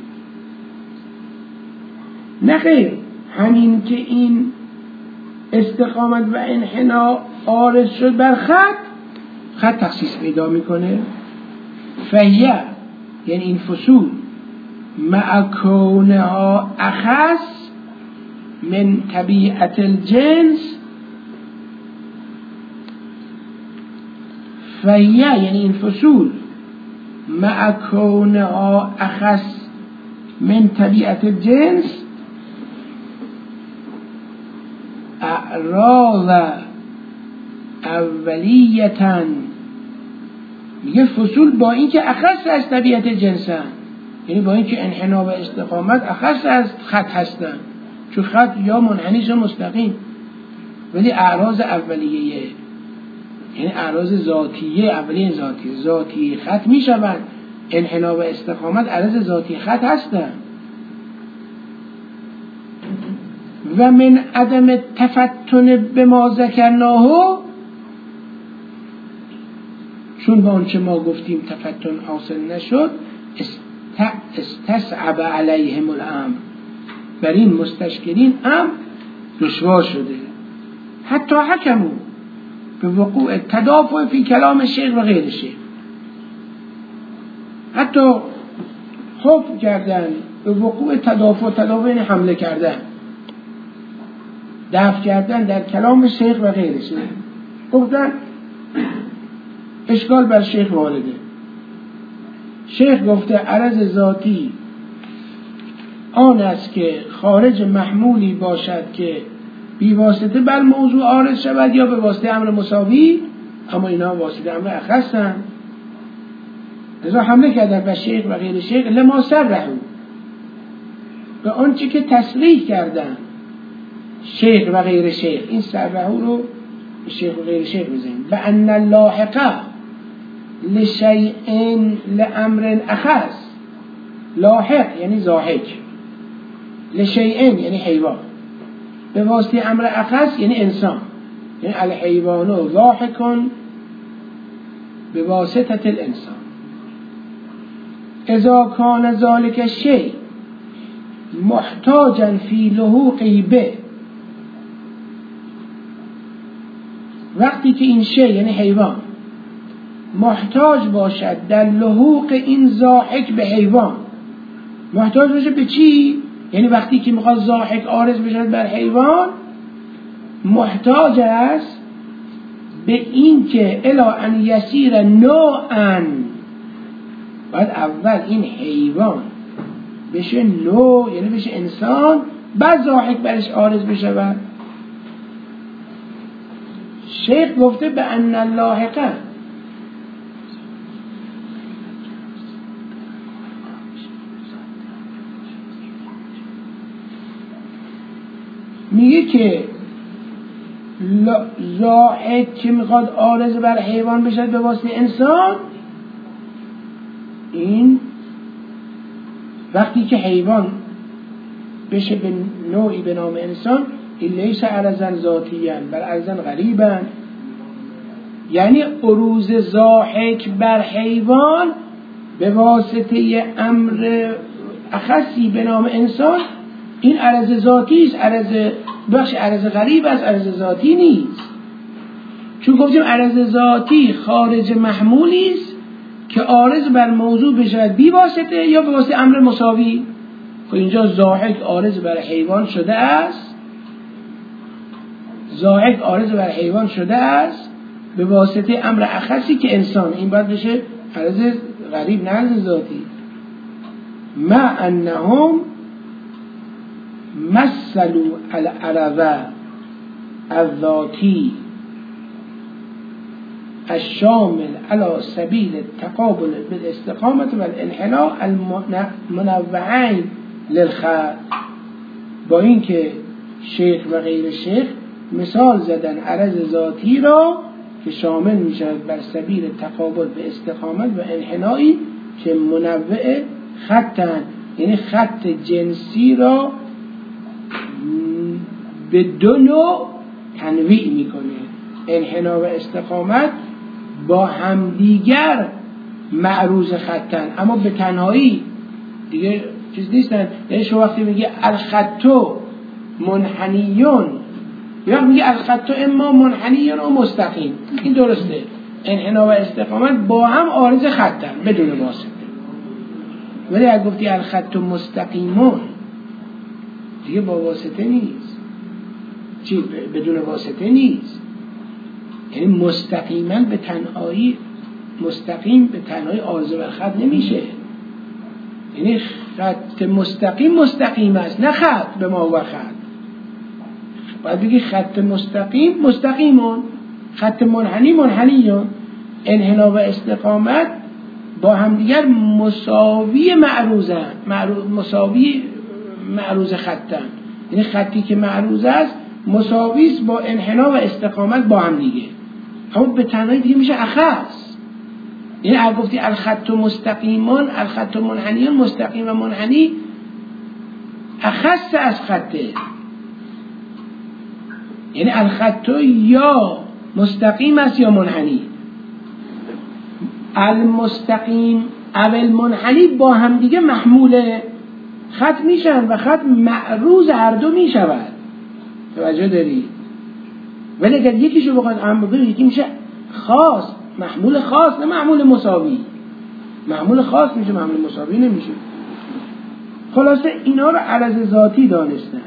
نه خیر، همین که این استقامت و انحناء عارض شد بر خط، خط تخصیص پیدا میکنه. فهیه یعنی این فصول مع کونها اخص من طبیعت الجنس، فهیه یعنی این فصول مع کونها اخص من طبیعت الجنس اعراض اولیتاً. میگه فصول با این که اخص از طبیعت جنسن، یعنی با این که انحناء و استقامت اخص از خط هستن، چون خط یا منحنی یا مستقیم، ولی اعراض اولیه یعنی اعراض ذاتیه، اولیه ذاتیه ذاتی خط میشوند. انحناء و استقامت اعراض ذاتی خط هستن. و من عدم تفتن به ما ذکرناه، چون با آنچه ما گفتیم تفتن حاصل نشد، استصعب علیهم الامر، بر این مستشکلین امر دشوار شده. حتی حکمو به وقوع تدافع فی کلام شیخ و غیر شیخ، حتی حکم کردن به وقوع تدافع، تدافع یعنی حمله کردن، دفع کردن در کلام شیخ و غیر شیخ. گفتن اشکال بر شیخ وارده. شیخ گفته عرض ذاتی آن است که خارج محمولی باشد که بی واسطه بر موضوع عارض شود یا به واسطه امر مساوی، اما اینا واسطه امر اخصن. لذا حمله کردن به شیخ و غیر شیخ لما صرحوا، به آنچه که تصریح کردن شیخ و غیر شیخ. این صرحوا رو به شیخ و غیر شیخ بزنیم. به ان اللاحقه لشیء لامر اخص، لاحق یعنی ضاحک، لشیء یعنی حیوان، به واسطه امر اخص یعنی انسان، یعنی الحیوان ضاحک به واسطه الانسان. اذا کان ذلك الشیء محتاجا فی لحوقه به، وقتی که این شی یعنی حیوان محتاج باشد در لحوق این ضاحک به حیوان، محتاج باشه به چی؟ یعنی وقتی که میخواد ضاحک عارض بشود بر حیوان محتاج است به این که الا ان یسیر نوعا، باید اول این حیوان بشه نوع، یعنی بشه انسان، بعد ضاحک برش عارض بشود. شیخ گفته به ان اللاحقه، میگه که ضاحک که میخواد عارض بر حیوان بشد به واسطه انسان، این وقتی که حیوان بشه به نوعی به نام انسان، این لیس عرضن ذاتیان بل عرضن غریبن، یعنی عروض ضاحک بر حیوان به واسطه امر اخصی به نام انسان، این عرض ذاتی است، عرض بخش عرض غریب است، عرض ذاتی نیست. چون گفتیم عرض ذاتی خارج محمولی است که عارض بر موضوع بشود بی واسطه یا به واسطه امر مساوی. که اینجا ضاحک عارض بر حیوان شده است، ضاحک عارض بر حیوان شده است به واسطه امر اخصی که انسان، این باید بشه عرض غریب نه عرض ذاتی. ما انهم مثلوا العرض الذاتی الشامل على سبیل التقابل بالاستقامة والانحناء المنوعین للخلق، با اینکه شیخ و غیر شیخ مثال زدن عرض ذاتی را که شامل می شود بر سبیل تقابل به استقامت و انحنایی که منوع خطن، یعنی خط جنسی را به دو نوع تنویع میکنه. انحنا و استقامت با همدیگر معروض خطن، اما به تنهایی دیگه چیز نیستن. یعنی شما وقتی میگه الخطو منحنیون یا میگه الخطو اما منحنیون و مستقیم، این درسته. انحنا و استقامت با هم عارض خطن بدون واسطه. ولی اگه گفتی الخطو مستقیمون دیگه با واسطه نیست، چی بدون واسطه نیست، یعنی مستقیما به تنهایی، مستقیم به تنهایی عارض بر خط نمیشه. یعنی خط مستقیم مستقیم است، نه خط به ما و خط. باید بگی خط مستقیم مستقیمون، خط منحنی منحنیون. انحنا و استقامت با همدیگر مساوی معروضن، مساوی معروض خطن، یعنی خطی که معروض است مساوی است با انحنا و استقامت با هم دیگه. اما به تنهایی دیگه میشه اخص. یعنی اگه گفتی الخط مستقیمون، الخط منحنیون، مستقیم و منحنی اخص از خطه، یعنی الخط یا مستقیم است یا منحنی. المستقیم اول منحنی با هم دیگه محمول خط میشن و خط معروض هر دو میشود. توجه داری؟ ولی اگر یکیشو بخواد هم بگه یکی میشه خاص، محمول خاص، نه محمول مساوی. محمول خاص میشه، محمول مساوی نمیشه. خلاصه اینا رو عرض ذاتی دانستن.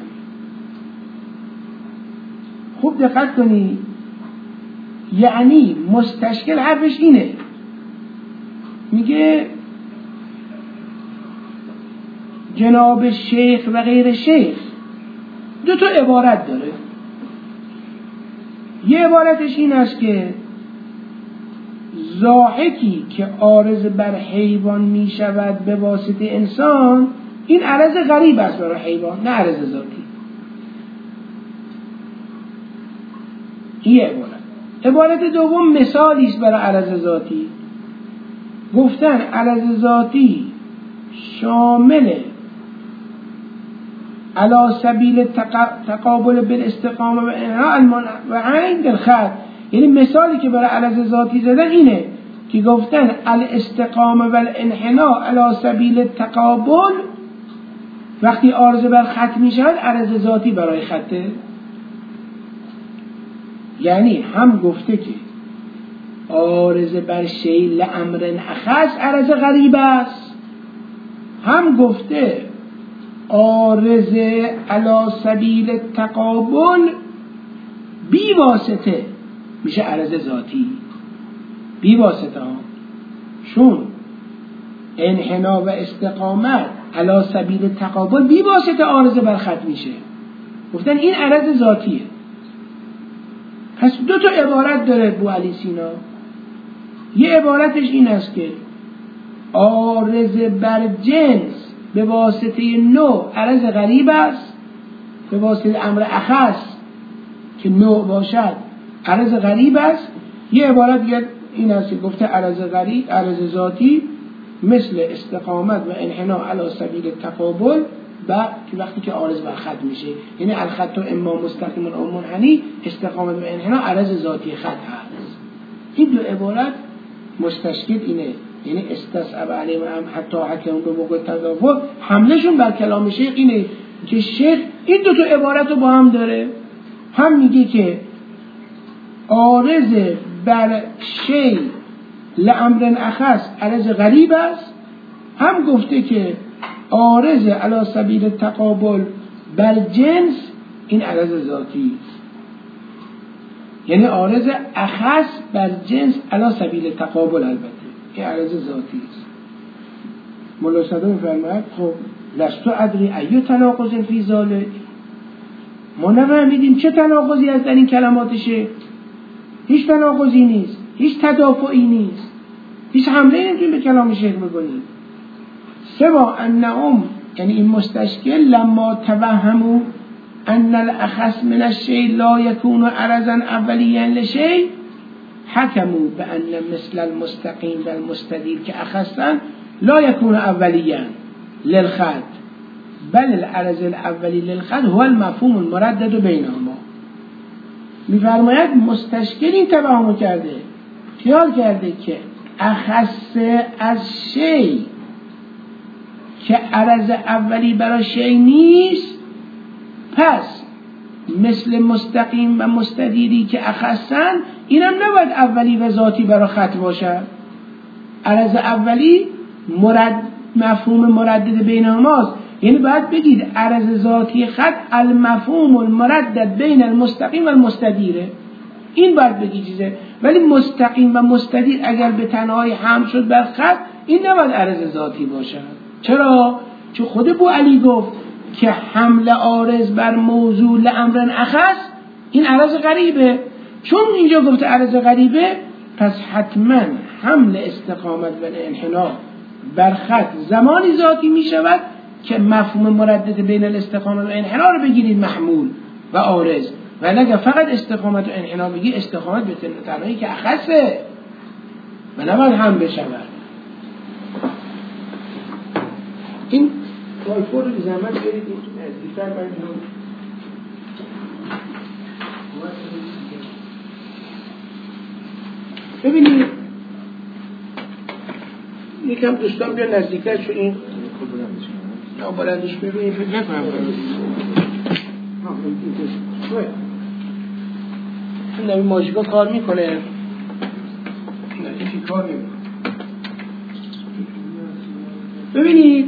خوب دقت کنی، یعنی مستشکل حرفش اینه، میگه جناب شیخ و غیر شیخ دو تا عبارت داره. یه عبارتش این است که ضاحکی که عارض بر حیوان می شود به واسطه انسان، این عرض غریب است برای حیوان، نه عرض ذاتی. این عبارت. عبارت دوم مثالی است برای عرض ذاتی. گفتن عرض ذاتی شامل علی سبیل تقابل بالاستقامه و انحناء و عین الخط، یعنی مثالی که برای عرض ذاتی زدن اینه که گفتن الاستقامه و الانحناء علی سبیل تقابل وقتی عارض بر خط می شود عرض ذاتی برای خطه. یعنی هم گفته که عارض بر شیء لامر اخص عرض غریب است، هم گفته عارض علی سبیل تقابل بی واسطه میشه عرض ذاتی، بی واسطه ها، چون انحنا و استقامت علی سبیل تقابل بی واسطه عارض بر خط میشه. گفتن این عرض ذاتیه. پس دو تا عبارت داره ابوعلی سینا. یه عبارتش این است که عارض بر جنس به واسطه نوع عرض غریب است، به واسطه امر اخص که نوع باشد عرض غریب است. یه عبارت دیگه این است که گفته عرض غریب، عرض ذاتی مثل استقامت و انحنا علی سبیل تقابل و وقتی که عارض بر خط میشه، یعنی الخط اما مستقیم او منحنی، استقامت و انحنا عرض ذاتی خط هست. این دو عبارت مستشکل اینه، یعنی استصعب علیهم حتی حکم به موقع تدافع، حملشون بر کلام شیخ اینه که شیخ این دو تا عبارت رو با هم داره، هم میگه که عارض بر شی لامر اخص عرض غریب است، هم گفته که عارض علی سبیل تقابل بر جنس این عرض ذاتی است، یعنی عارض اخص بر جنس علی سبیل تقابل البته این عرض ذاتی است. مولا صدر میفرماید خب لستو ادری ایو تناقض فی ذالک، ما نفهمیدیم چه تناقضی هست در این کلماتشه. هیچ تناقضی نیست، هیچ تدافعی نیست، هیچ حمله نمیتونیم به کلام شیخ بکنیم. سوا انهم، یعنی این مستشکل، لما توهموا ان الاخص من الشیء لا یکون عرضا اولیا لشیء حکموا بان مثل المستقیم و المستدیر که اخصا لا یکون اولیا للخط بل العرض الاولی للخط هو المفهوم المردد بینهما. میفرماید مستشکل این توهم کرده، خیال کرده که اخص از شی که عرض اولی برای شی نیست، پس مثل مستقیم و مستدیری که اخصن اینم نباید اولی و ذاتی برای خط باشد. عرض اولی مرد مفهوم مردد بینهماست، یعنی باید بگید عرض ذاتی خط المفهوم المردد بین المستقیم و المستدیره، این باید بگی چیزه. ولی مستقیم و مستدیر اگر به تنهایی هم شد بر خط، این نباید عرض ذاتی باشد. چرا؟ چون خود ابوعلی گفت که حمل عارض بر موضوع لامر اخص این عرض غریبه. چون اینجا گفته عرض غریبه، پس حتما حمل استقامت و انحنا بر خط زمانی ذاتی می شود که مفهوم مردد بین الاستقامت و انحنا رو بگیرید محمول و عارض، و اگر فقط استقامت و انحنا بگی، استقامت به تنهایی که اخصه و نباید هم بشود. این تایفور رو زحمت برید این نزدیکتر باید رو ببینید. یکم دوستان بیا نزدیکتر، چون این یا بلندش ببینید نکنم این نمی ماژیکا کار میکنه، نه این کار نمیکنه. ببینید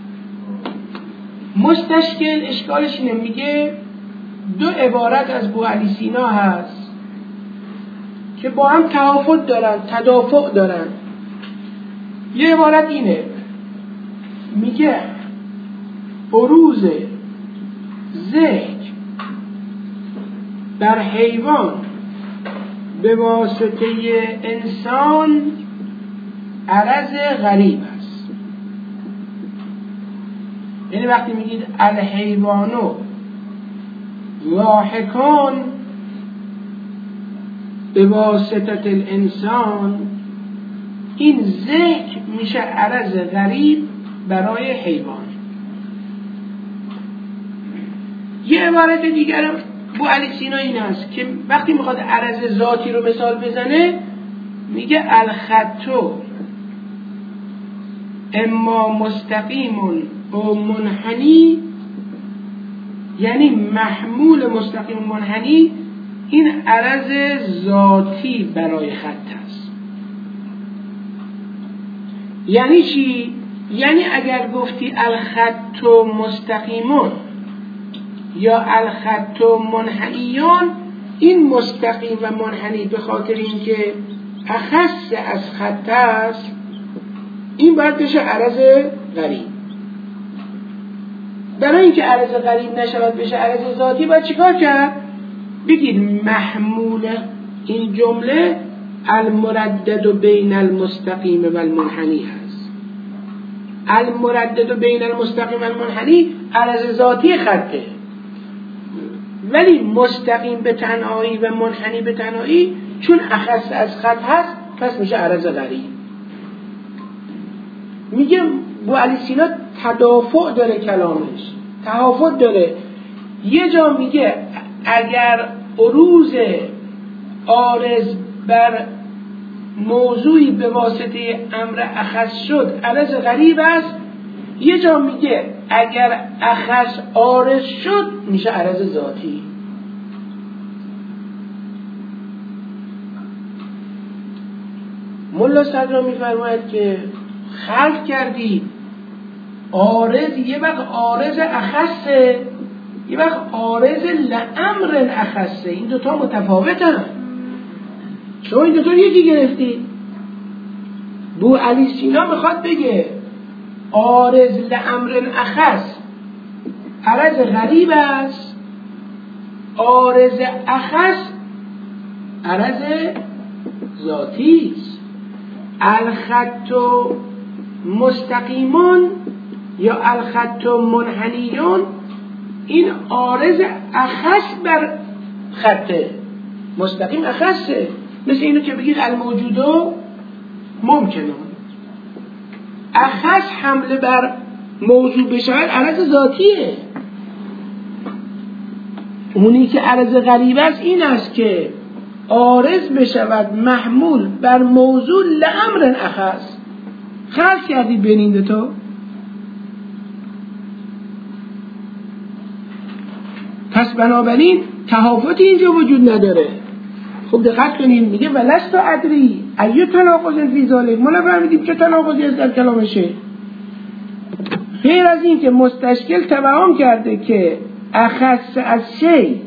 مستشکل اشکالش اینه، میگه دو عبارت از ابوعلی سینا هست که با هم توافق دارن، تدافع دارن. یه عبارت اینه، میگه بروز ذکر در حیوان به واسطه انسان عرض غریب است. یعنی وقتی میگید الحیوانو لاحکان به واسطه الانسان، این ذکر میشه عرض غریب برای حیوان. یه عبارت دیگر ابوعلی سینا این است که وقتی میخواد عرض ذاتی رو مثال بزنه، میگه الخطو اما مستقیم و منحنی، یعنی محمول مستقیم و منحنی این عرض ذاتی برای خط است. یعنی چی؟ یعنی اگر گفتی الخط مستقیمون یا الخط منحنیون، این مستقیم و منحنی به خاطر اینکه اخص از خط است، این باید بشه عرض غریب. برای اینکه عرض غریب نشود بشه عرض ذاتی باید چیکار کرد؟ بگید محمول این جمله المردد بین المستقیم و المنحنی هست. المردد بین المستقیم و المنحنی عرض ذاتی خطه، ولی مستقیم به تنهایی و منحنی به تنهایی چون اخص از خط هست پس میشه عرض غریب. میگه بو علی سینا تدافع داره، کلامش تهافت داره. یه جا میگه اگر عروض عارض بر موضوعی به واسطه امر اخص شد عرض غریب است، یه جا میگه اگر اخص عارض شد میشه عرض ذاتی. ملا صدرا میفرماید که خلق کردی عارض یه وقت عارض اخصه، یه وقت عارض لامر اخصه. این دوتا متفاوتن، شما این دوتا یکی گرفتی. بو علی سینا میخواد بگه عارض لامر اخص عرض غریب است، عارض اخص عرض ذاتی است. الخط مستقیمون یا الخط منحنیون این عارض اخص بر خطه، مستقیم اخصه. مثل اینو که بگید الموجودو ممکنه اخص حمله بر موضوع بشود عرض ذاتیه. اونی که عرض غریب است این است که عارض بشود محمول بر موضوع لامر اخص. خلق کردید بین این دوتا. پس بنابراین تهافتی اینجا وجود نداره. خب دقت کنید، میگه ولست ادری ایو تناقض فی ذلک. ما نفهمیدیم چه تناقضی است در کلامشه. غیر از این که مستشکل توهم کرده که اخص از شی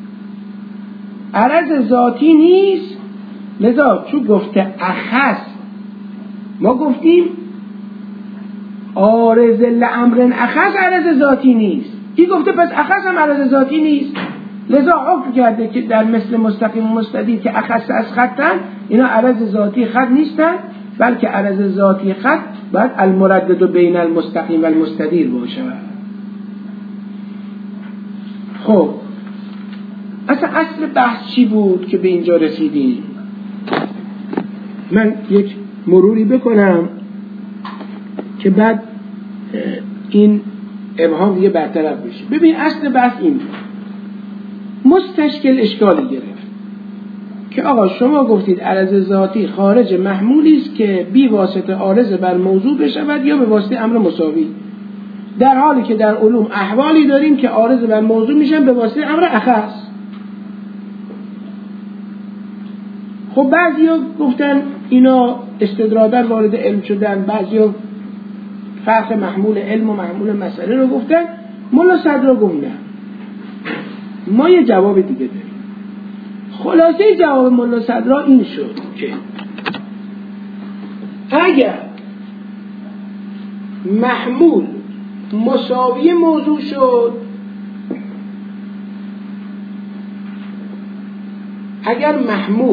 عرض ذاتی نیست، لذا چون گفته اخص ما گفتیم عارض لامر اخص عرض ذاتی نیست. این گفته پس اخص هم عرض ذاتی نیست، لذا حکم کرده که در مثل مستقیم و مستدیر که اخص از خطن، اینا عرض ذاتی خط نیستن، بلکه عرض ذاتی خط باید المردد بین المستقیم و المستدیر باشه. خب اصلا اصل بحث چی بود که به اینجا رسیدیم؟ من یک مروری بکنم که بعد این ابهام دیگه برطرف بشه. ببین اصل بحث این بود. مستشکل اشکالی گرفت که آقا شما گفتید عرض ذاتی خارج محمولی است که بی واسطه عارض بر موضوع بشود یا به واسطه امر مساوی، در حالی که در علوم احوالی داریم که عارض بر موضوع میشن به واسطه امر اخص. خب بعضیا گفتن اینا استدرادا وارد علم شدن، بعضیا فرق محمول علم و محمول مسئله رو گفتن. ملا صدرا گفت نه، ما یه جواب دیگه داریم. خلاصه جواب ملا صدرا این شد که اگر محمول مساوی موضوع شد، اگر محمول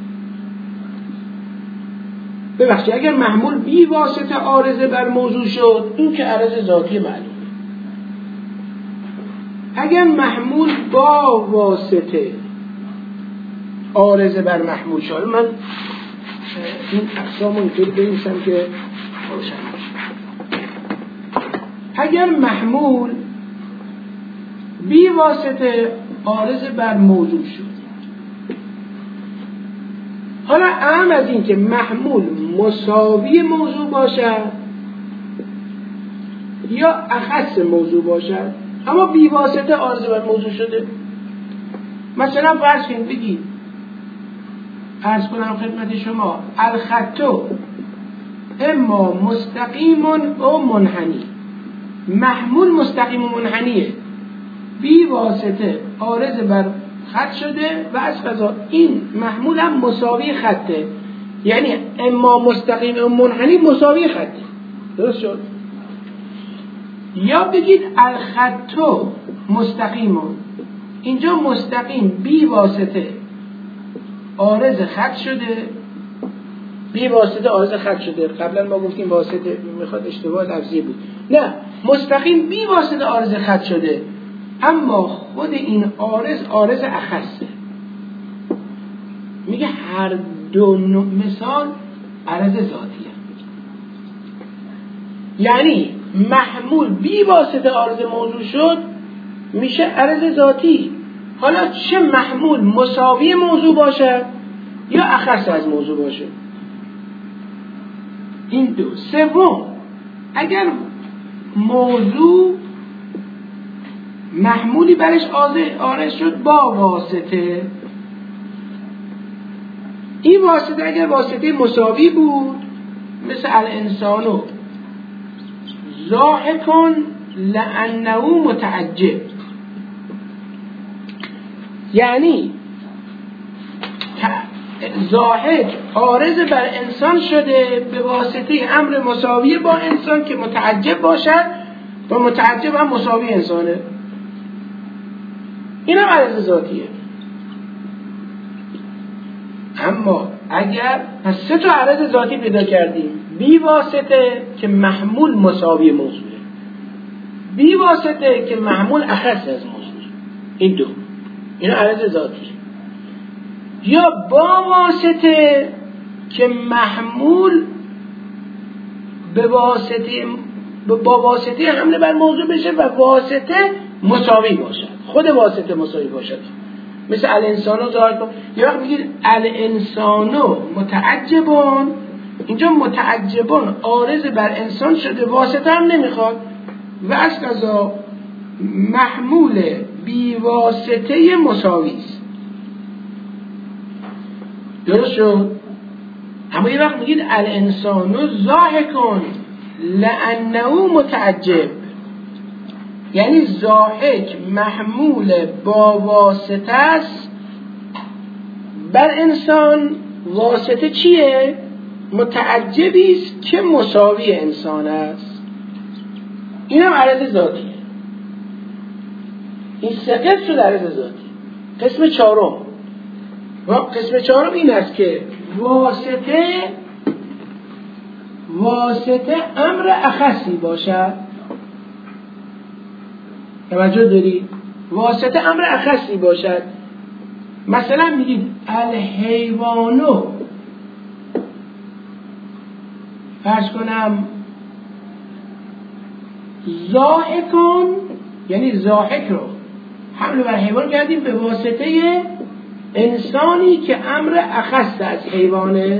ببخشید اگر محمول بی واسطه عارضه بر موضوع شد، این که عرض ذاتی معلومه. اگر محمول با واسطه عارضه بر محمول شد، من این اقسام اینطوری بنویسم که روشن باشه. اگر محمول بی واسطه عارضه بر موضوع شد، حالا اهم از این که محمول مساوی موضوع باشد یا اخص موضوع باشد اما بی واسطه عارضه بر موضوع شده. مثلا فرض کنید بگید، عرض کنم خدمت شما الخطو اما مستقیم و منحنی. محمول مستقیم و منحنیه، بی واسطه عارض بر خط شده و از قضا این محمول هم مساوی خطه، یعنی اما مستقیم و منحنی مساوی خطه. درست شد؟ یا بگید الخطو مستقیمون، اینجا مستقیم بی واسطه عارض خط شده، بی واسطه عارض خط شده. قبلا ما گفتیم واسطه میخواد اشتباه لفظی بود، نه مستقیم بی واسطه عارض خط شده، اما خود این عارض عارض اخصه. میگه هر دو مثال عرض ذاتیه، یعنی محمول بی واسطه عارض موضوع شد میشه عرض ذاتی. حالا چه محمول مساوی موضوع باشه یا اخص از موضوع باشه. این دو. سوم، اگر موضوع محمولی برش عارض شد با واسطه، این واسطه اگر واسطه مساوی بود، مثل الانسانو ضاحکون لانه متعجب، یعنی ضاحک عارض بر انسان شده به واسطه امر مساوی با انسان که متعجب باشد و متعجب هم مساوی انسانه. این هم عرض ذاتیه. اما اگر پس سه تا عرض ذاتی پیدا کردیم، بی واسطه که محمول مساوی موضوعه، بی واسطه که محمول اخص از موضوع، این دو، این عرض ذاتی. یا با واسطه که محمول به واسطه با واسطه حمله بر موضوع بشه و واسطه مساوی باشد، خود واسطه مساوی باشد، مثل الانسانو ظاهر کن. یا وقت میگید الانسانو متعجبون، اینجا متعجبون عارض بر انسان شده، واسطه هم نمیخواد و از قضا محمول بی واسطه مساوی است. درست شد؟ اما یه وقت میگید الانسانو ضاحکون لانه متعجب، یعنی ضاحک محمول با واسطه است بر انسان. واسطه چیه؟ متعجبی است که مساوی انسان است. این هم عرض ذاتیه. این سه قسم شد عرض ذاتی. قسم چهارم قسم چهارم این است که واسطه واسطه امر اخصی باشد. توجه دارید؟ واسطه امر اخصی باشد. مثلا میگید الحیوانو، فرض کنم ضاحکون، یعنی ضاحک رو حمل بر حیوان کردیم به واسطه انسانی که امر اخص از حیوانه.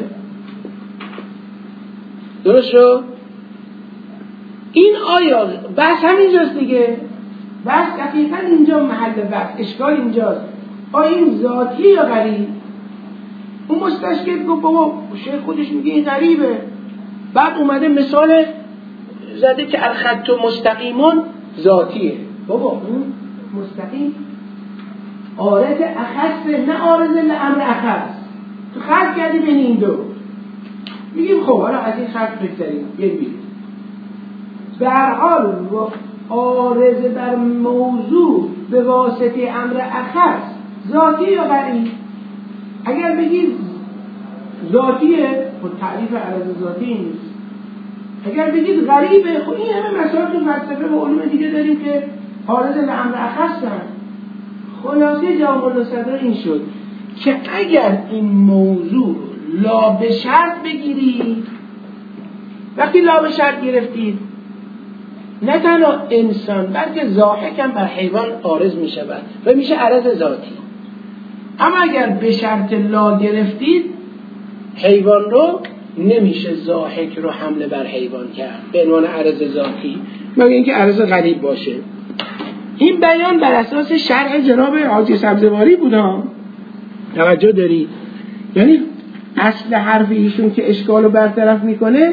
درست شد؟ این آیا بحث همینجاست دیگه؟ بحث دقیقا اینجا محل بحث، اشکال اینجاست. آیا این ذاتی یا غریب؟ اون مستشکل گفت بابا شیخ خودش میگه این غریبه، بعد اومده مثال زده که الخط مستقیمون ذاتیه. بابا اون مستقیم عارض اخصه، نه عارض لامر اخص. تو خط کردی بین این دو. میگیم خب حالا از این خط بگذاریم ببینید. در حال عارض بر موضوع به واسطه امر اخص ذاتی یا غریب؟ اگر بگید ذاتیه، خب تعریف عرض ذاتی نیست. اگر بگید غریبه، خب این همه مسائل تو فلسفه و علوم دیگه داریم که عارض لامر اخصن. خلاصه جواب الصدر این شد که اگر این موضوع لا به شرط بگیرید، وقتی لا به شرط گرفتید نه تنها انسان بلکه ضاحک هم بر حیوان عارض می شود و میشه عرض ذاتی. اما اگر به شرط لا گرفتید حیوان رو نمیشه ضاحک رو حمله بر حیوان کرد به عنوان عرض ذاتی، مگر اینکه عرض غریب باشه. این بیان بر اساس شرح جناب حاجی سبزواری بود ها. توجه دارید؟ یعنی اصل حرف ایشون که اشکال رو برطرف میکنه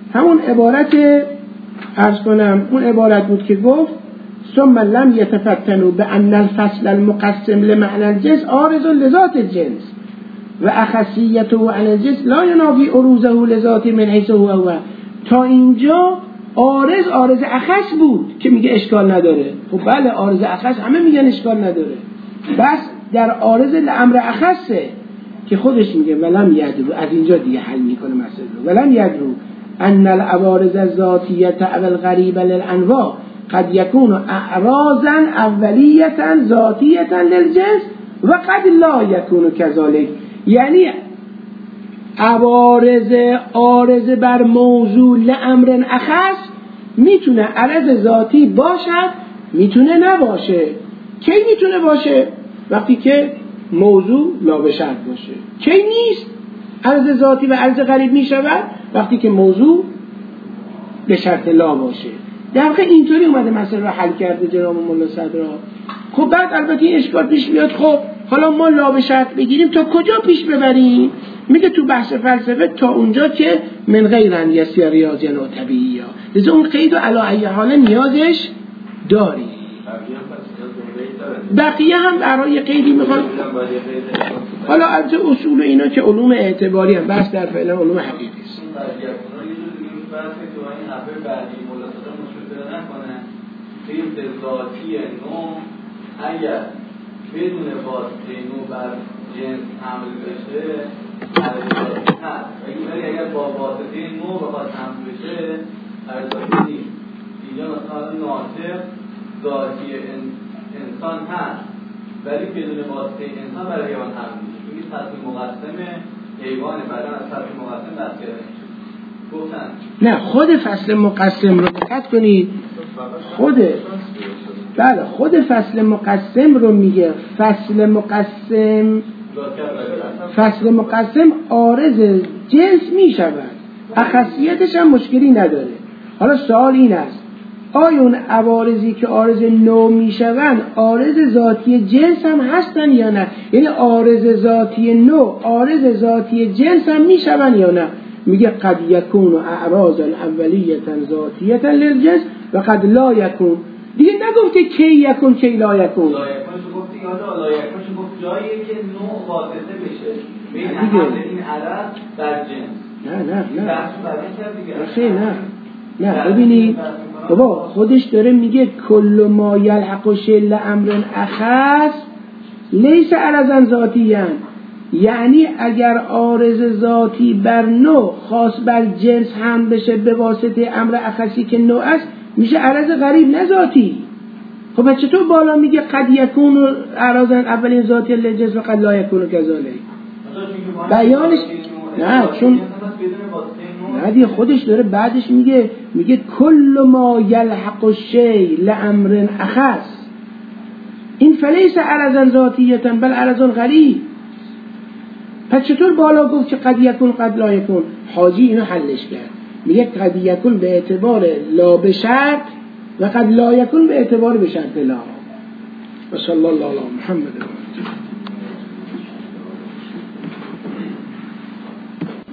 همون عبارت عرض کنم اون عبارت بود که گفت ثم لم يتفتنوا بأن الفصل المقسم لمعنى الجنس عارض لذات الجنس و اخصیته عن الجنس لا ينافي عروضه لذات من حيث هو هو. تا اینجا عارض عارض اخص بود که میگه اشکال نداره. خب بله عارض اخص همه میگن اشکال نداره، بس در عارض لامر اخصه که خودش میگه ولم یدرو، از اینجا دیگه حل میکنه مسئله رو. ولم یدرو ان العوارض الذاتیه او الغریبه للانواع قد یکون اعراضا اولیه ذاتیه للجنس و قد لا یکون كذلك. یعنی عوارض عارض بر موضوع لامر اخص میتونه عرض ذاتی باشد، میتونه نباشه. کی میتونه باشه؟ وقتی که موضوع لا به شرط باشه. کی نیست عرض ذاتی و عرض غریب میشود؟ وقتی که موضوع به شرط لا باشه. در واقع اینطوری اومده مسئله رو حل کرده جناب مولا صدرا. خب بعد البته این اشکال پیش میاد، خب حالا ما لا به شرط بگیریم تا کجا پیش ببریم؟ میگه تو بحث فلسفه تا اونجا که من غیر ان یسیر ریاضی و طبیعی ها، لذا اون قید و علی ای حال نیازش داری. بقیه هم برای قیدی میخواد. حالا از اصول اینا که علوم اعتباری هم بس در فعلا علوم حقیقی است. اگر بدون واسطه نو بر جنس حمل بشه حرکاتی هست، ولی اگر با واسطه نو بخواد حمل بشه حرکاتی نیست. اینجا مثلا ناطق ذاتی انسان هست ولی بدون واسطه انسان برای حیوان حمل میشه. این سطح مقسم حیوان بدن از سطح مقسم دستگیره گفتن. نه خود فصل مقسم رو دقت کنید، خود بله خود فصل مقسم رو میگه. فصل مقسم فصل مقسم عارض جنس میشود، اخصیتش هم مشکلی نداره. حالا سوال این است آیا اون عوارضی که عارض نوع میشوند عارض ذاتی جنس هم هستن یا نه؟ یعنی عارض ذاتی نوع عارض ذاتی جنس هم میشوند یا نه؟ میگه قد یکون اعراض اولیه ذاتیه للجنس و قد لا یکون. دیگه نگفته کی یکون کی لا یکون. لا یکونش گفتی یادا لا یکونش گفت جایی که نوع واسطه بشه بین همه این عرض در جنس. نه نه نه خیلی نه نه ببینید بابا خودش داره میگه کل ما یلحق شل امر اخص لیس عرضا ذاتیان. یعنی اگر عارض ذاتی بر نوع خاص بر جنس هم بشه به واسطه امر اخصی که نوع است میشه عرض غریب نه ذاتی. خب چطور بالا میگه قد یکون اعراضا اولین ذاتی للجنس و قد لا یکون كذلك؟ بیانش نه چون نه دیگه خودش داره بعدش میگه میگه کل ما یلحق الشیء لامر اخص این فلیس عرضا ذاتیه بل عرض غریب. پس چطور بالا گفت که قد یکون قد لا یکون؟ حاجی اینو حلش کرد، میگه قد یکون به اعتبار لا به شرط و قد لا یکون به اعتبار به شرط لا. و صلی الله علی محمد.